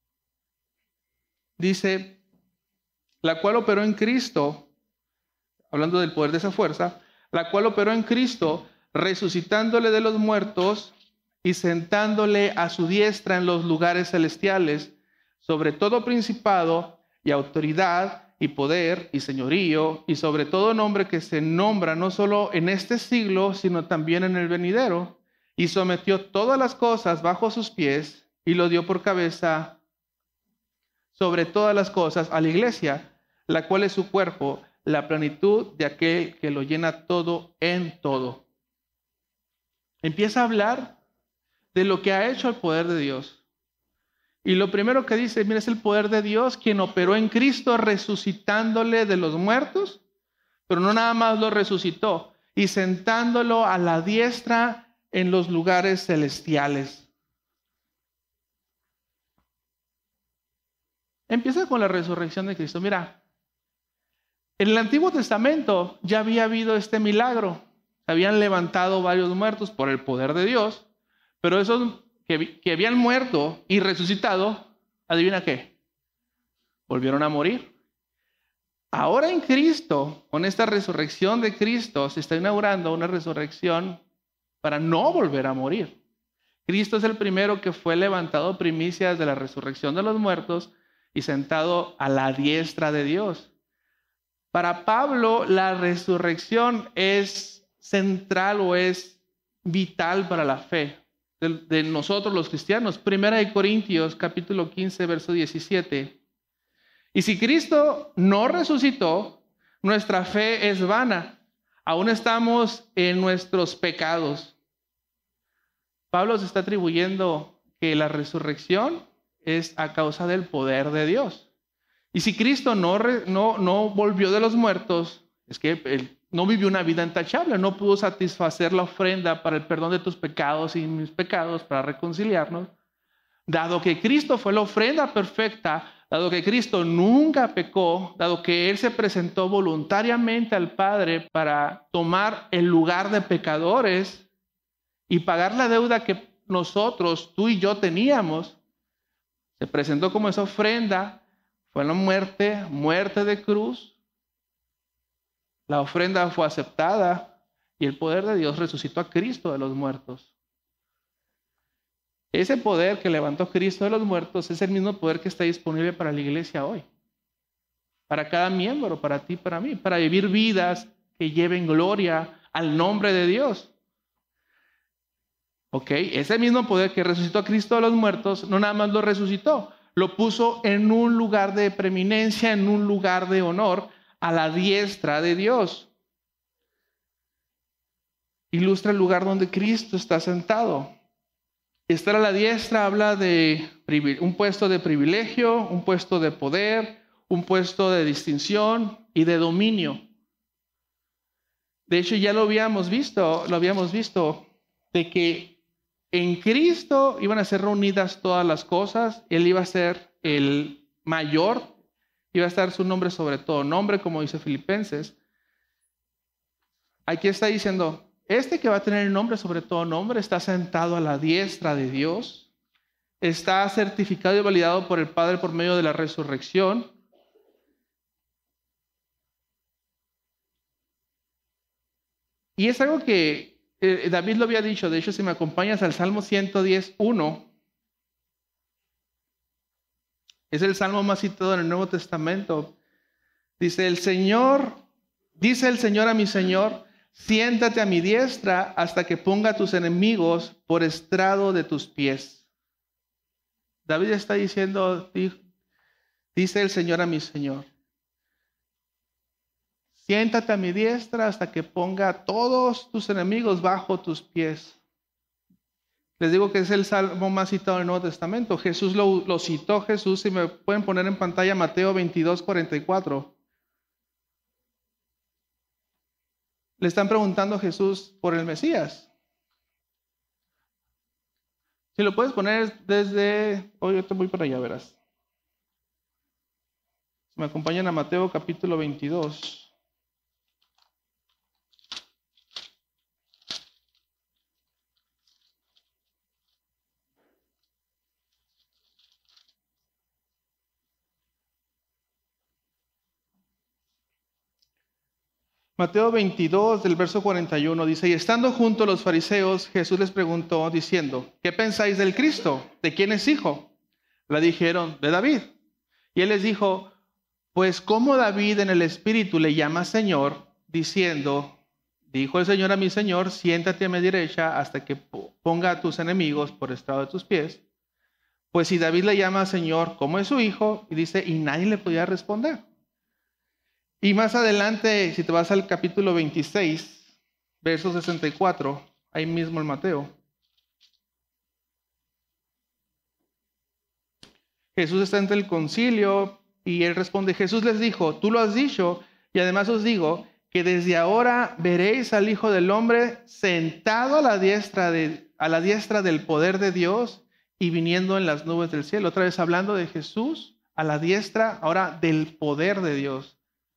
dice, la cual operó en Cristo, hablando del poder de esa fuerza, la cual operó en Cristo, resucitándole de los muertos y sentándole a su diestra en los lugares celestiales, sobre todo principado y autoridad y poder y señorío, y sobre todo nombre que se nombra no solo en este siglo, sino también en el venidero, y sometió todas las cosas bajo sus pies y lo dio por cabeza sobre todas las cosas a la iglesia, la cual es su cuerpo, la plenitud de aquel que lo llena todo en todo. Empieza a hablar de lo que ha hecho el poder de Dios. Y lo primero que dice, mira, es el poder de Dios quien operó en Cristo resucitándole de los muertos, pero no nada más lo resucitó, y sentándolo a la diestra en los lugares celestiales. Empieza con la resurrección de Cristo. Mira, en el Antiguo Testamento ya había habido este milagro. Habían levantado varios muertos por el poder de Dios, pero esos que habían muerto y resucitado, ¿adivina qué? Volvieron a morir. Ahora en Cristo, con esta resurrección de Cristo, se está inaugurando una resurrección para no volver a morir. Cristo es el primero que fue levantado primicias de la resurrección de los muertos y sentado a la diestra de Dios. Para Pablo, la resurrección es central o es vital para la fe de nosotros los cristianos. Primera de Corintios, capítulo 15, verso 17. Y si Cristo no resucitó, nuestra fe es vana. Aún estamos en nuestros pecados. Pablo se está atribuyendo que la resurrección es a causa del poder de Dios. Y si Cristo no volvió de los muertos, es que él no vivió una vida intachable, no pudo satisfacer la ofrenda para el perdón de tus pecados y mis pecados, para reconciliarnos. Dado que Cristo fue la ofrenda perfecta, dado que Cristo nunca pecó, dado que Él se presentó voluntariamente al Padre para tomar el lugar de pecadores y pagar la deuda que nosotros, tú y yo teníamos, se presentó como esa ofrenda. Fue la muerte de cruz. La ofrenda fue aceptada y el poder de Dios resucitó a Cristo de los muertos. Ese poder que levantó Cristo de los muertos es el mismo poder que está disponible para la iglesia hoy. Para cada miembro, para ti, para mí, para vivir vidas que lleven gloria al nombre de Dios. ¿Ok? Ese mismo poder que resucitó a Cristo de los muertos, no nada más lo resucitó, lo puso en un lugar de preeminencia, en un lugar de honor, a la diestra de Dios. Ilustra el lugar donde Cristo está sentado. Estar a la diestra habla de un puesto de privilegio, un puesto de poder, un puesto de distinción y de dominio. De hecho, ya lo habíamos visto, de que en Cristo iban a ser reunidas todas las cosas. Él iba a ser el mayor, iba a estar su nombre sobre todo nombre, como dice Filipenses. Aquí está diciendo, este que va a tener el nombre sobre todo nombre está sentado a la diestra de Dios, está certificado y validado por el Padre por medio de la resurrección. Y es algo que David lo había dicho. De hecho, si me acompañas al Salmo 110:1, es el salmo más citado en el Nuevo Testamento. Dice el Señor a mi Señor, siéntate a mi diestra hasta que ponga a tus enemigos por estrado de tus pies. David está diciendo, dice el Señor a mi Señor, siéntate a mi diestra hasta que ponga a todos tus enemigos bajo tus pies. Les digo que es el salmo más citado en el Nuevo Testamento. Jesús lo citó, Jesús, si me pueden poner en pantalla Mateo 22:44. Le están preguntando a Jesús por el Mesías. Si lo puedes poner desde... yo te voy para allá, verás. Si me acompañan a Mateo capítulo 22. Mateo 22, del verso 41, dice, y estando junto a los fariseos, Jesús les preguntó, diciendo, ¿qué pensáis del Cristo? ¿De quién es hijo? Le dijeron, de David. Y él les dijo, pues ¿cómo David en el Espíritu le llama Señor, diciendo, dijo el Señor a mi Señor, siéntate a mi derecha hasta que ponga a tus enemigos por estrado de tus pies? Pues si David le llama Señor, ¿cómo es su hijo? Y dice, y nadie le podía responder. Y más adelante, si te vas al capítulo 26, verso 64, ahí mismo en Mateo, Jesús está ante el concilio y él responde, Jesús les dijo, tú lo has dicho, y además os digo que desde ahora veréis al Hijo del Hombre sentado a la diestra del poder de Dios y viniendo en las nubes del cielo. Otra vez hablando de Jesús a la diestra ahora del poder de Dios.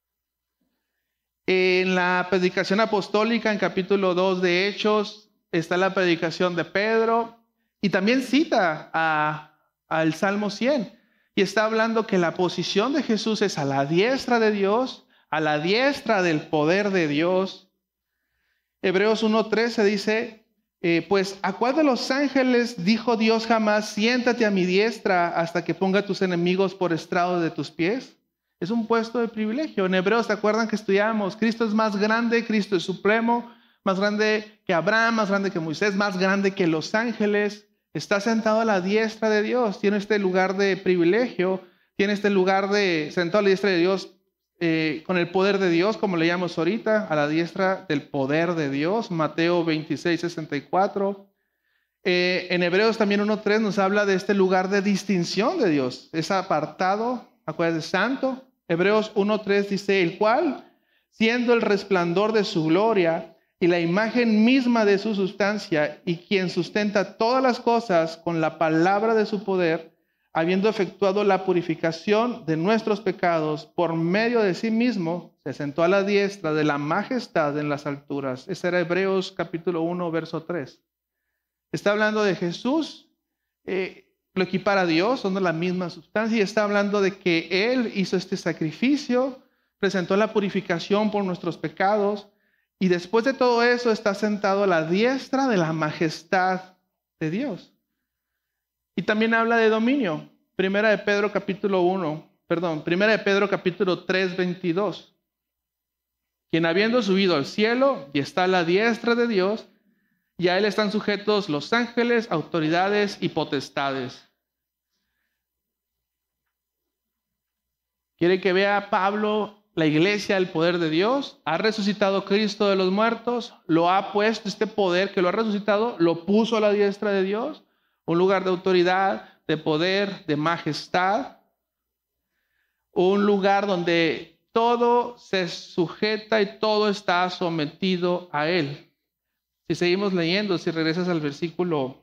En la predicación apostólica, en capítulo 2 de Hechos, está la predicación de Pedro y también cita al Salmo 100. Y está hablando que la posición de Jesús es a la diestra de Dios, a la diestra del poder de Dios. Hebreos 1:13 dice, pues ¿a cuál de los ángeles dijo Dios jamás, siéntate a mi diestra hasta que ponga a tus enemigos por estrado de tus pies? Es un puesto de privilegio. En Hebreos, ¿te acuerdan que estudiamos? Cristo es más grande, Cristo es supremo, más grande que Abraham, más grande que Moisés, más grande que los ángeles. Está sentado a la diestra de Dios, tiene este lugar de privilegio, tiene este lugar de sentado a la diestra de Dios con el poder de Dios, como le llamamos ahorita, a la diestra del poder de Dios. Mateo 26:64. En Hebreos también 1:3 nos habla de este lugar de distinción de Dios. Es apartado, acuérdate, santo. Hebreos 1:3 dice, el cual, siendo el resplandor de su gloria y la imagen misma de su sustancia, y quien sustenta todas las cosas con la palabra de su poder, habiendo efectuado la purificación de nuestros pecados por medio de sí mismo, se sentó a la diestra de la majestad en las alturas. Ese era Hebreos capítulo 1, verso 3. Está hablando de Jesús, lo equipara a Dios, son de la misma sustancia, y está hablando de que Él hizo este sacrificio, presentó la purificación por nuestros pecados, y después de todo eso está sentado a la diestra de la majestad de Dios. Y también habla de dominio. Primera de Pedro capítulo 3, 22. Quien habiendo subido al cielo y está a la diestra de Dios, y a él están sujetos los ángeles, autoridades y potestades. ¿Quiere que vea Pablo la iglesia, el poder de Dios? Ha resucitado Cristo de los muertos, lo ha puesto, este poder que lo ha resucitado, lo puso a la diestra de Dios, un lugar de autoridad, de poder, de majestad, un lugar donde todo se sujeta y todo está sometido a Él. Si seguimos leyendo, si regresas al versículo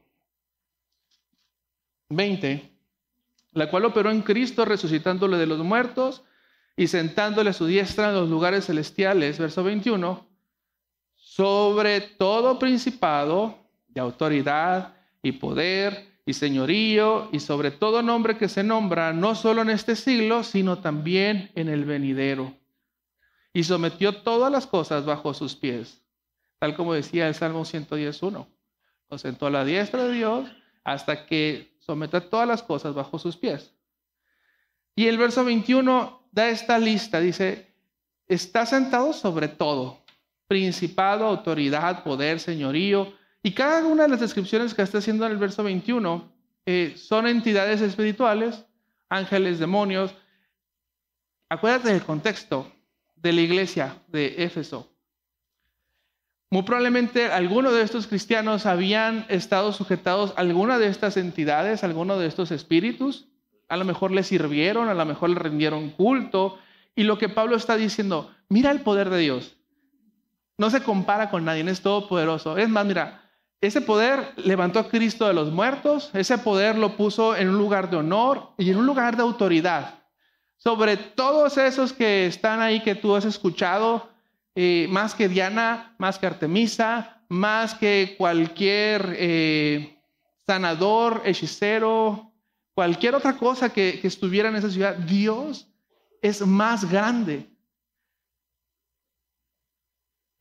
20, la cual operó en Cristo resucitándole de los muertos y sentándole a su diestra en los lugares celestiales, verso 21, sobre todo principado y autoridad y poder y señorío y sobre todo nombre que se nombra, no solo en este siglo, sino también en el venidero. Y sometió todas las cosas bajo sus pies, tal como decía el Salmo 110:1. Lo sentó a la diestra de Dios hasta que someta todas las cosas bajo sus pies. Y el verso 21 da esta lista, dice, está sentado sobre todo, principado, autoridad, poder, señorío. Y cada una de las descripciones que está haciendo en el verso 21 son entidades espirituales, ángeles, demonios. Acuérdate del contexto de la iglesia de Éfeso. Muy probablemente algunos de estos cristianos habían estado sujetados a alguna de estas entidades, a alguno de estos espíritus. A lo mejor les sirvieron, a lo mejor le rindieron culto. Y lo que Pablo está diciendo, mira el poder de Dios. No se compara con nadie, es todopoderoso. Es más, mira, ese poder levantó a Cristo de los muertos, ese poder lo puso en un lugar de honor y en un lugar de autoridad. Sobre todos esos que están ahí que tú has escuchado, más que Diana, más que Artemisa, más que cualquier sanador, hechicero, cualquier otra cosa que estuviera en esa ciudad, Dios es más grande.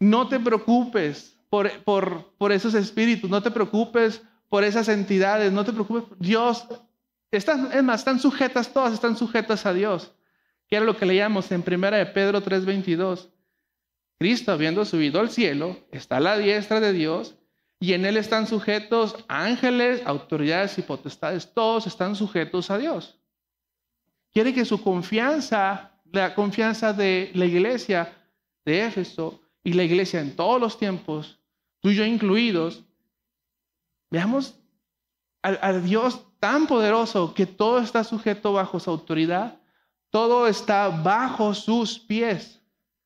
No te preocupes por esos espíritus, no te preocupes por esas entidades, no te preocupes. Dios, están sujetas, todas están sujetas a Dios. Que era lo que leíamos en 1 de Pedro 3:22. Cristo, habiendo subido al cielo, está a la diestra de Dios, y en Él están sujetos ángeles, autoridades y potestades. Todos están sujetos a Dios. Quiere que su confianza, la confianza de la iglesia de Éfeso y la iglesia en todos los tiempos, tú y yo incluidos, veamos al Dios tan poderoso que todo está sujeto bajo su autoridad, todo está bajo sus pies.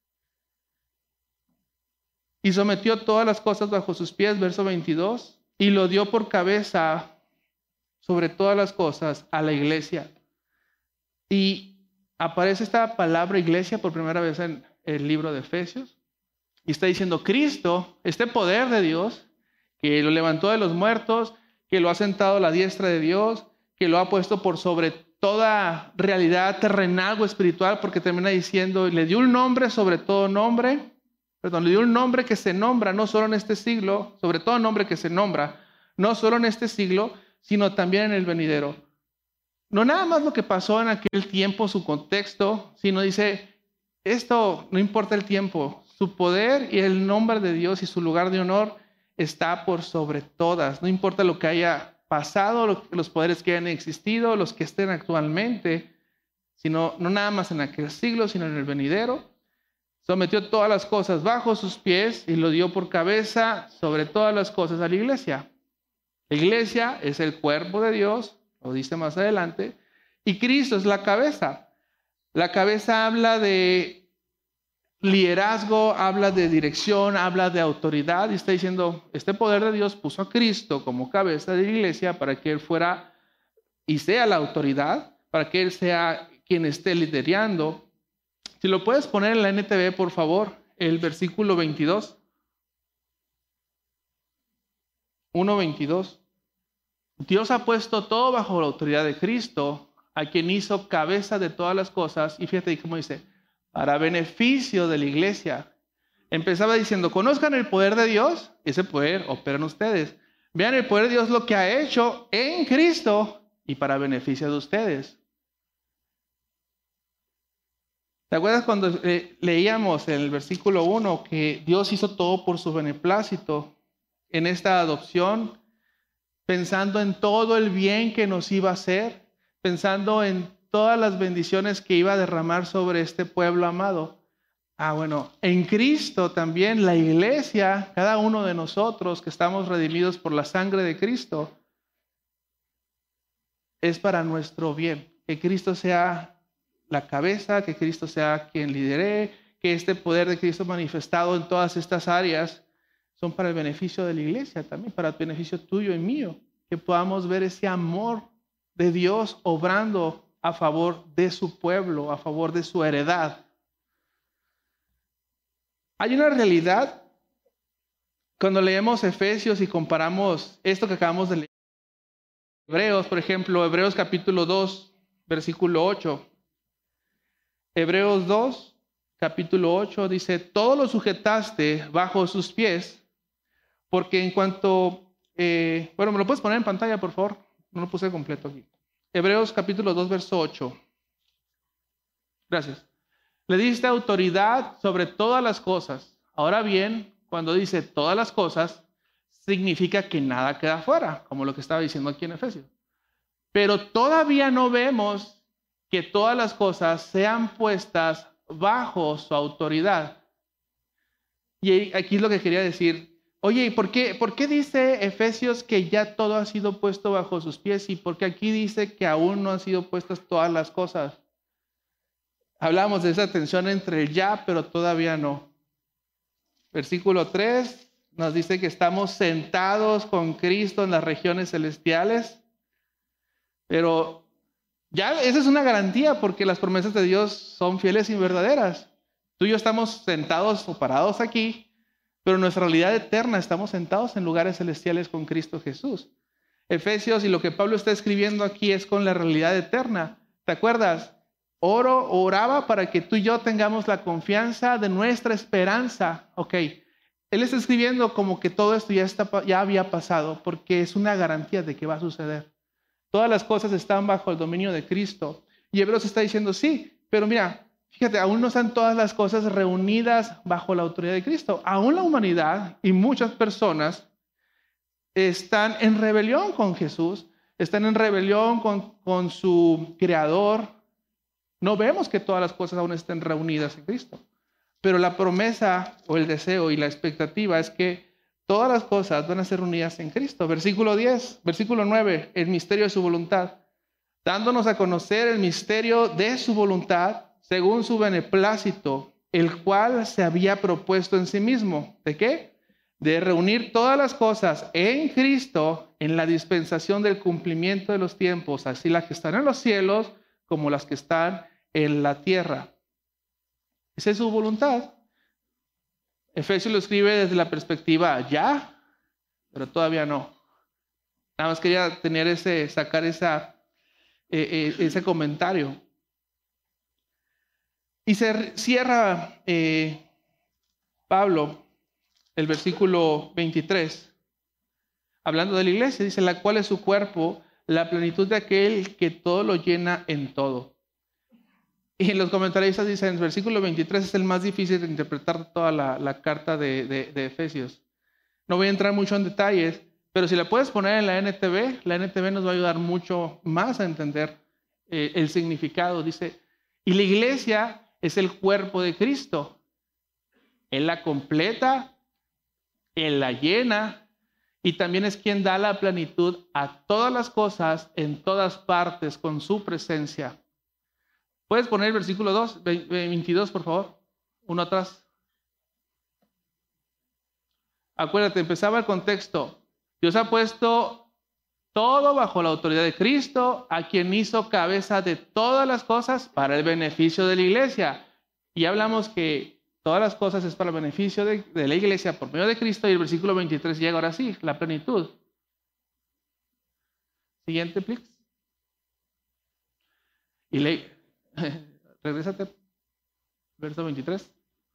Y sometió todas las cosas bajo sus pies, verso 22, y lo dio por cabeza sobre todas las cosas a la iglesia. Y aparece esta palabra iglesia por primera vez en el libro de Efesios. Y está diciendo Cristo, este poder de Dios, que lo levantó de los muertos, que lo ha sentado a la diestra de Dios, que lo ha puesto por sobre toda realidad terrenal o espiritual, porque termina diciendo, le dio un nombre sobre todo nombre, le dio un nombre que se nombra no solo en este siglo, sobre todo nombre que se nombra, no solo en este siglo, sino también en el venidero. No nada más lo que pasó en aquel tiempo, su contexto, sino dice, esto no importa el tiempo, su poder y el nombre de Dios y su lugar de honor está por sobre todas. No importa lo que haya pasado, los poderes que hayan existido, los que estén actualmente, sino no nada más en aquel siglo, sino en el venidero. Sometió todas las cosas bajo sus pies y lo dio por cabeza sobre todas las cosas a la iglesia. La iglesia es el cuerpo de Dios, lo dice más adelante, y Cristo es la cabeza. La cabeza habla de liderazgo, habla de dirección, habla de autoridad, y está diciendo, este poder de Dios puso a Cristo como cabeza de la iglesia para que Él fuera y sea la autoridad, para que Él sea quien esté liderando. Si lo puedes poner en la NTV, por favor, el versículo 22. 1:22. Dios ha puesto todo bajo la autoridad de Cristo, a quien hizo cabeza de todas las cosas, y fíjate cómo dice, para beneficio de la iglesia. Empezaba diciendo, conozcan el poder de Dios, ese poder opera en ustedes. Vean el poder de Dios, lo que ha hecho en Cristo, y para beneficio de ustedes. ¿Te acuerdas cuando leíamos en el versículo 1 que Dios hizo todo por su beneplácito en esta adopción, pensando en todo el bien que nos iba a hacer, pensando en todas las bendiciones que iba a derramar sobre este pueblo amado? Bueno, en Cristo también la iglesia, cada uno de nosotros que estamos redimidos por la sangre de Cristo, es para nuestro bien. Que Cristo sea la cabeza, que Cristo sea quien lidere, que este poder de Cristo manifestado en todas estas áreas son para el beneficio de la iglesia también, para el beneficio tuyo y mío, que podamos ver ese amor de Dios obrando a favor de su pueblo, a favor de su heredad. Hay una realidad cuando leemos Efesios y comparamos esto que acabamos de leer. Hebreos, por ejemplo, Hebreos capítulo 2, versículo 8. Hebreos 2, capítulo 8 dice, todo lo sujetaste bajo sus pies, porque en cuanto, ¿me lo puedes poner en pantalla, por favor? No lo puse completo aquí. Hebreos capítulo 2, verso 8. Gracias. Le diste autoridad sobre todas las cosas. Ahora bien, cuando dice todas las cosas, significa que nada queda fuera, como lo que estaba diciendo aquí en Efesios. Pero todavía no vemos que todas las cosas sean puestas bajo su autoridad. Y aquí es lo que quería decir. Oye, ¿y por qué dice Efesios que ya todo ha sido puesto bajo sus pies? ¿Y por qué aquí dice que aún no han sido puestas todas las cosas? Hablamos de esa tensión entre el ya, pero todavía no. Versículo 3 nos dice que estamos sentados con Cristo en las regiones celestiales, pero ya esa es una garantía porque las promesas de Dios son fieles y verdaderas. Tú y yo estamos sentados o parados aquí, pero en nuestra realidad eterna estamos sentados en lugares celestiales con Cristo Jesús. Efesios y lo que Pablo está escribiendo aquí es con la realidad eterna. ¿Te acuerdas? Oraba para que tú y yo tengamos la confianza de nuestra esperanza. Ok, Él está escribiendo como que todo esto ya había pasado, porque es una garantía de que va a suceder. Todas las cosas están bajo el dominio de Cristo. Y Hebreos está diciendo, sí, pero mira, fíjate, aún no están todas las cosas reunidas bajo la autoridad de Cristo. Aún la humanidad y muchas personas están en rebelión con Jesús, están en rebelión con su Creador. No vemos que todas las cosas aún estén reunidas en Cristo. Pero la promesa o el deseo y la expectativa es que todas las cosas van a ser unidas en Cristo. Versículo 10, versículo 9, el misterio de su voluntad, dándonos a conocer el misterio de su voluntad según su beneplácito, el cual se había propuesto en sí mismo. ¿De qué? De reunir todas las cosas en Cristo en la dispensación del cumplimiento de los tiempos, así las que están en los cielos como las que están en la tierra. Esa es su voluntad. Efesios lo escribe desde la perspectiva ya, pero todavía no. Nada más quería sacar ese comentario. Y se cierra Pablo el versículo 23, hablando de la iglesia, dice, la cual es su cuerpo, la plenitud de aquel que todo lo llena en todo. Y los comentaristas dicen, el versículo 23 es el más difícil de interpretar de toda la carta de Efesios. No voy a entrar mucho en detalles, pero si la puedes poner en la NTV nos va a ayudar mucho más a entender el significado. Dice, y la iglesia es el cuerpo de Cristo. Él la completa, Él la llena, y también es quien da la plenitud a todas las cosas en todas partes con su presencia. ¿Puedes poner el versículo 22, por favor? Uno atrás. Acuérdate, empezaba el contexto. Dios ha puesto todo bajo la autoridad de Cristo, a quien hizo cabeza de todas las cosas para el beneficio de la iglesia. Y hablamos que todas las cosas es para el beneficio de la iglesia por medio de Cristo, y el versículo 23 llega ahora sí, la plenitud. Siguiente, please. Y regrésate, verso 23.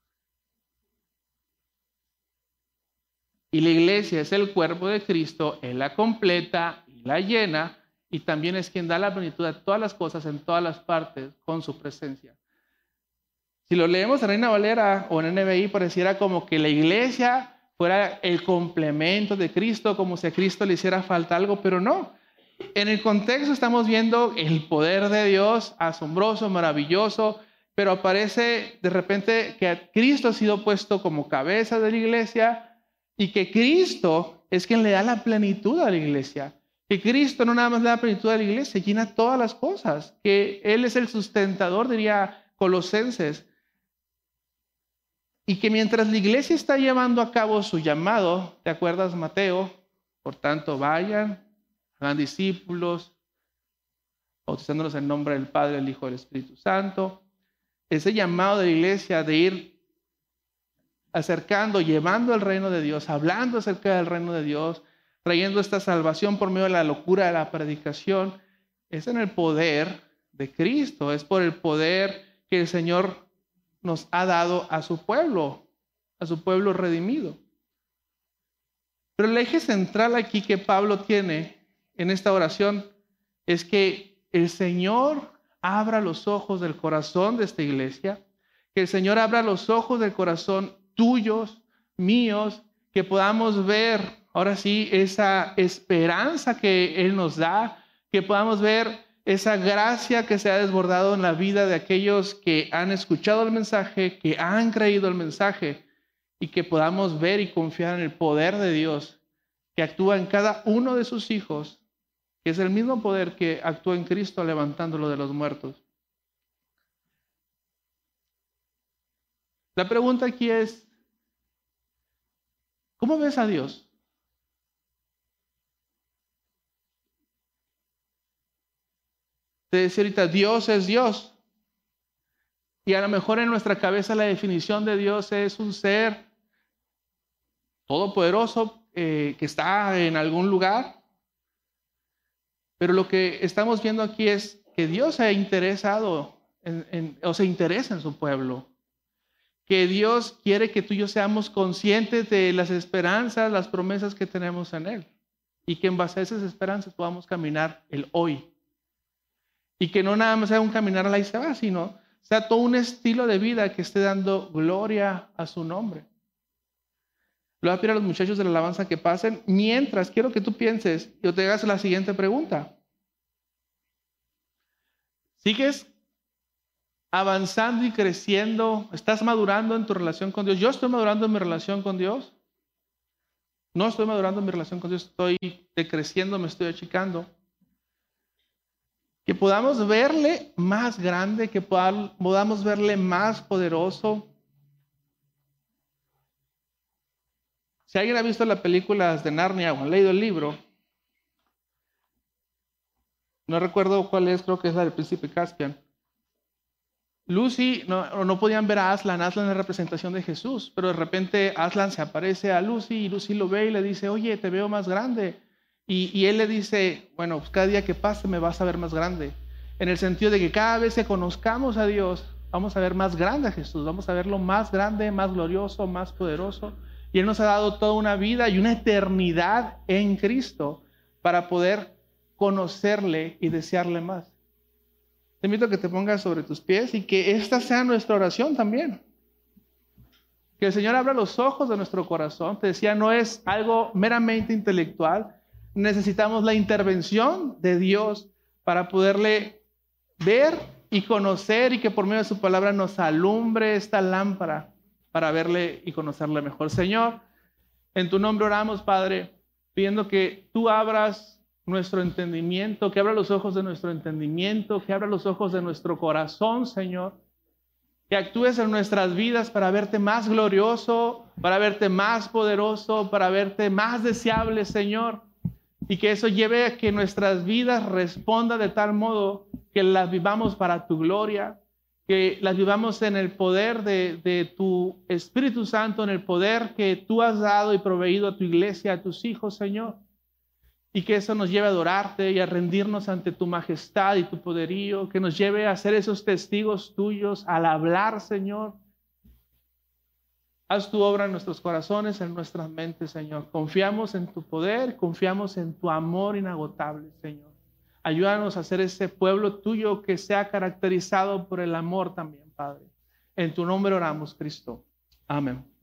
Y la iglesia es el cuerpo de Cristo, Él la completa y la llena, y también es quien da la plenitud a todas las cosas en todas las partes con su presencia. Si lo leemos en Reina Valera o en NBI, pareciera como que la iglesia fuera el complemento de Cristo, como si a Cristo le hiciera falta algo, pero no. En el contexto estamos viendo el poder de Dios, asombroso, maravilloso, pero aparece de repente que Cristo ha sido puesto como cabeza de la iglesia, y que Cristo es quien le da la plenitud a la iglesia. Que Cristo no nada más le da plenitud a la iglesia, llena todas las cosas. Que Él es el sustentador, diría Colosenses. Y que mientras la iglesia está llevando a cabo su llamado, ¿te acuerdas, Mateo? Por tanto, vayan, hagan discípulos, bautizándolos en nombre del Padre, del Hijo y del Espíritu Santo. Ese llamado de la iglesia de ir acercando, llevando el reino de Dios, hablando acerca del reino de Dios, trayendo esta salvación por medio de la locura de la predicación, es en el poder de Cristo, es por el poder que el Señor nos ha dado a su pueblo redimido. Pero el eje central aquí que Pablo tiene en esta oración es que el Señor abra los ojos del corazón de esta iglesia, que el Señor abra los ojos del corazón tuyos, míos, que podamos ver ahora sí esa esperanza que Él nos da, que podamos ver esa gracia que se ha desbordado en la vida de aquellos que han escuchado el mensaje, que han creído el mensaje, y que podamos ver y confiar en el poder de Dios que actúa en cada uno de sus hijos, que es el mismo poder que actuó en Cristo levantándolo de los muertos. La pregunta aquí es, ¿cómo ves a Dios? Te decía ahorita, Dios es Dios. Y a lo mejor en nuestra cabeza la definición de Dios es un ser todopoderoso que está en algún lugar. Pero lo que estamos viendo aquí es que Dios se ha interesado o se interesa en su pueblo. que Dios quiere que tú y yo seamos conscientes de las esperanzas, las promesas que tenemos en Él. Y que en base a esas esperanzas podamos caminar el hoy. Y que no nada más sea un caminar a la y se va, sino sea todo un estilo de vida que esté dando gloria a su nombre. Le voy a pedir a los muchachos de la alabanza que pasen. Mientras, quiero que tú pienses y te hagas la siguiente pregunta. ¿Sigues avanzando y creciendo? ¿Estás madurando en tu relación con Dios? Yo estoy madurando en mi relación con Dios. No estoy madurando en mi relación con Dios. Estoy decreciendo, me estoy achicando. Que podamos verle más grande, que podamos verle más poderoso. Si alguien ha visto las películas de Narnia o ha leído el libro, no recuerdo cuál es, creo que es la del Príncipe Caspian. Lucy, no podían ver a Aslan. Aslan es la representación de Jesús, pero de repente Aslan se aparece a Lucy y Lucy lo ve y le dice, oye, te veo más grande. Y él le dice, bueno, pues cada día que pase me vas a ver más grande. En el sentido de que cada vez que conozcamos a Dios, vamos a ver más grande a Jesús, vamos a verlo más grande, más glorioso, más poderoso. Y Él nos ha dado toda una vida y una eternidad en Cristo para poder conocerle y desearle más. Te invito a que te pongas sobre tus pies y que esta sea nuestra oración también. Que el Señor abra los ojos de nuestro corazón. Te decía, no es algo meramente intelectual. Necesitamos la intervención de Dios para poderle ver y conocer y que por medio de su palabra nos alumbre esta lámpara para verle y conocerle mejor. Señor, en tu nombre oramos, Padre, pidiendo que tú abras nuestro entendimiento, que abra los ojos de nuestro entendimiento, que abra los ojos de nuestro corazón, Señor. Que actúes en nuestras vidas para verte más glorioso, para verte más poderoso, para verte más deseable, Señor. Y que eso lleve a que nuestras vidas respondan de tal modo que las vivamos para tu gloria, que las vivamos en el poder de tu Espíritu Santo, en el poder que tú has dado y proveído a tu iglesia, a tus hijos, Señor. Y que eso nos lleve a adorarte y a rendirnos ante tu majestad y tu poderío, que nos lleve a ser esos testigos tuyos al hablar, Señor. Haz tu obra en nuestros corazones, en nuestras mentes, Señor. Confiamos en tu poder, confiamos en tu amor inagotable, Señor. Ayúdanos a ser ese pueblo tuyo que sea caracterizado por el amor también, Padre. En tu nombre oramos, Cristo. Amén.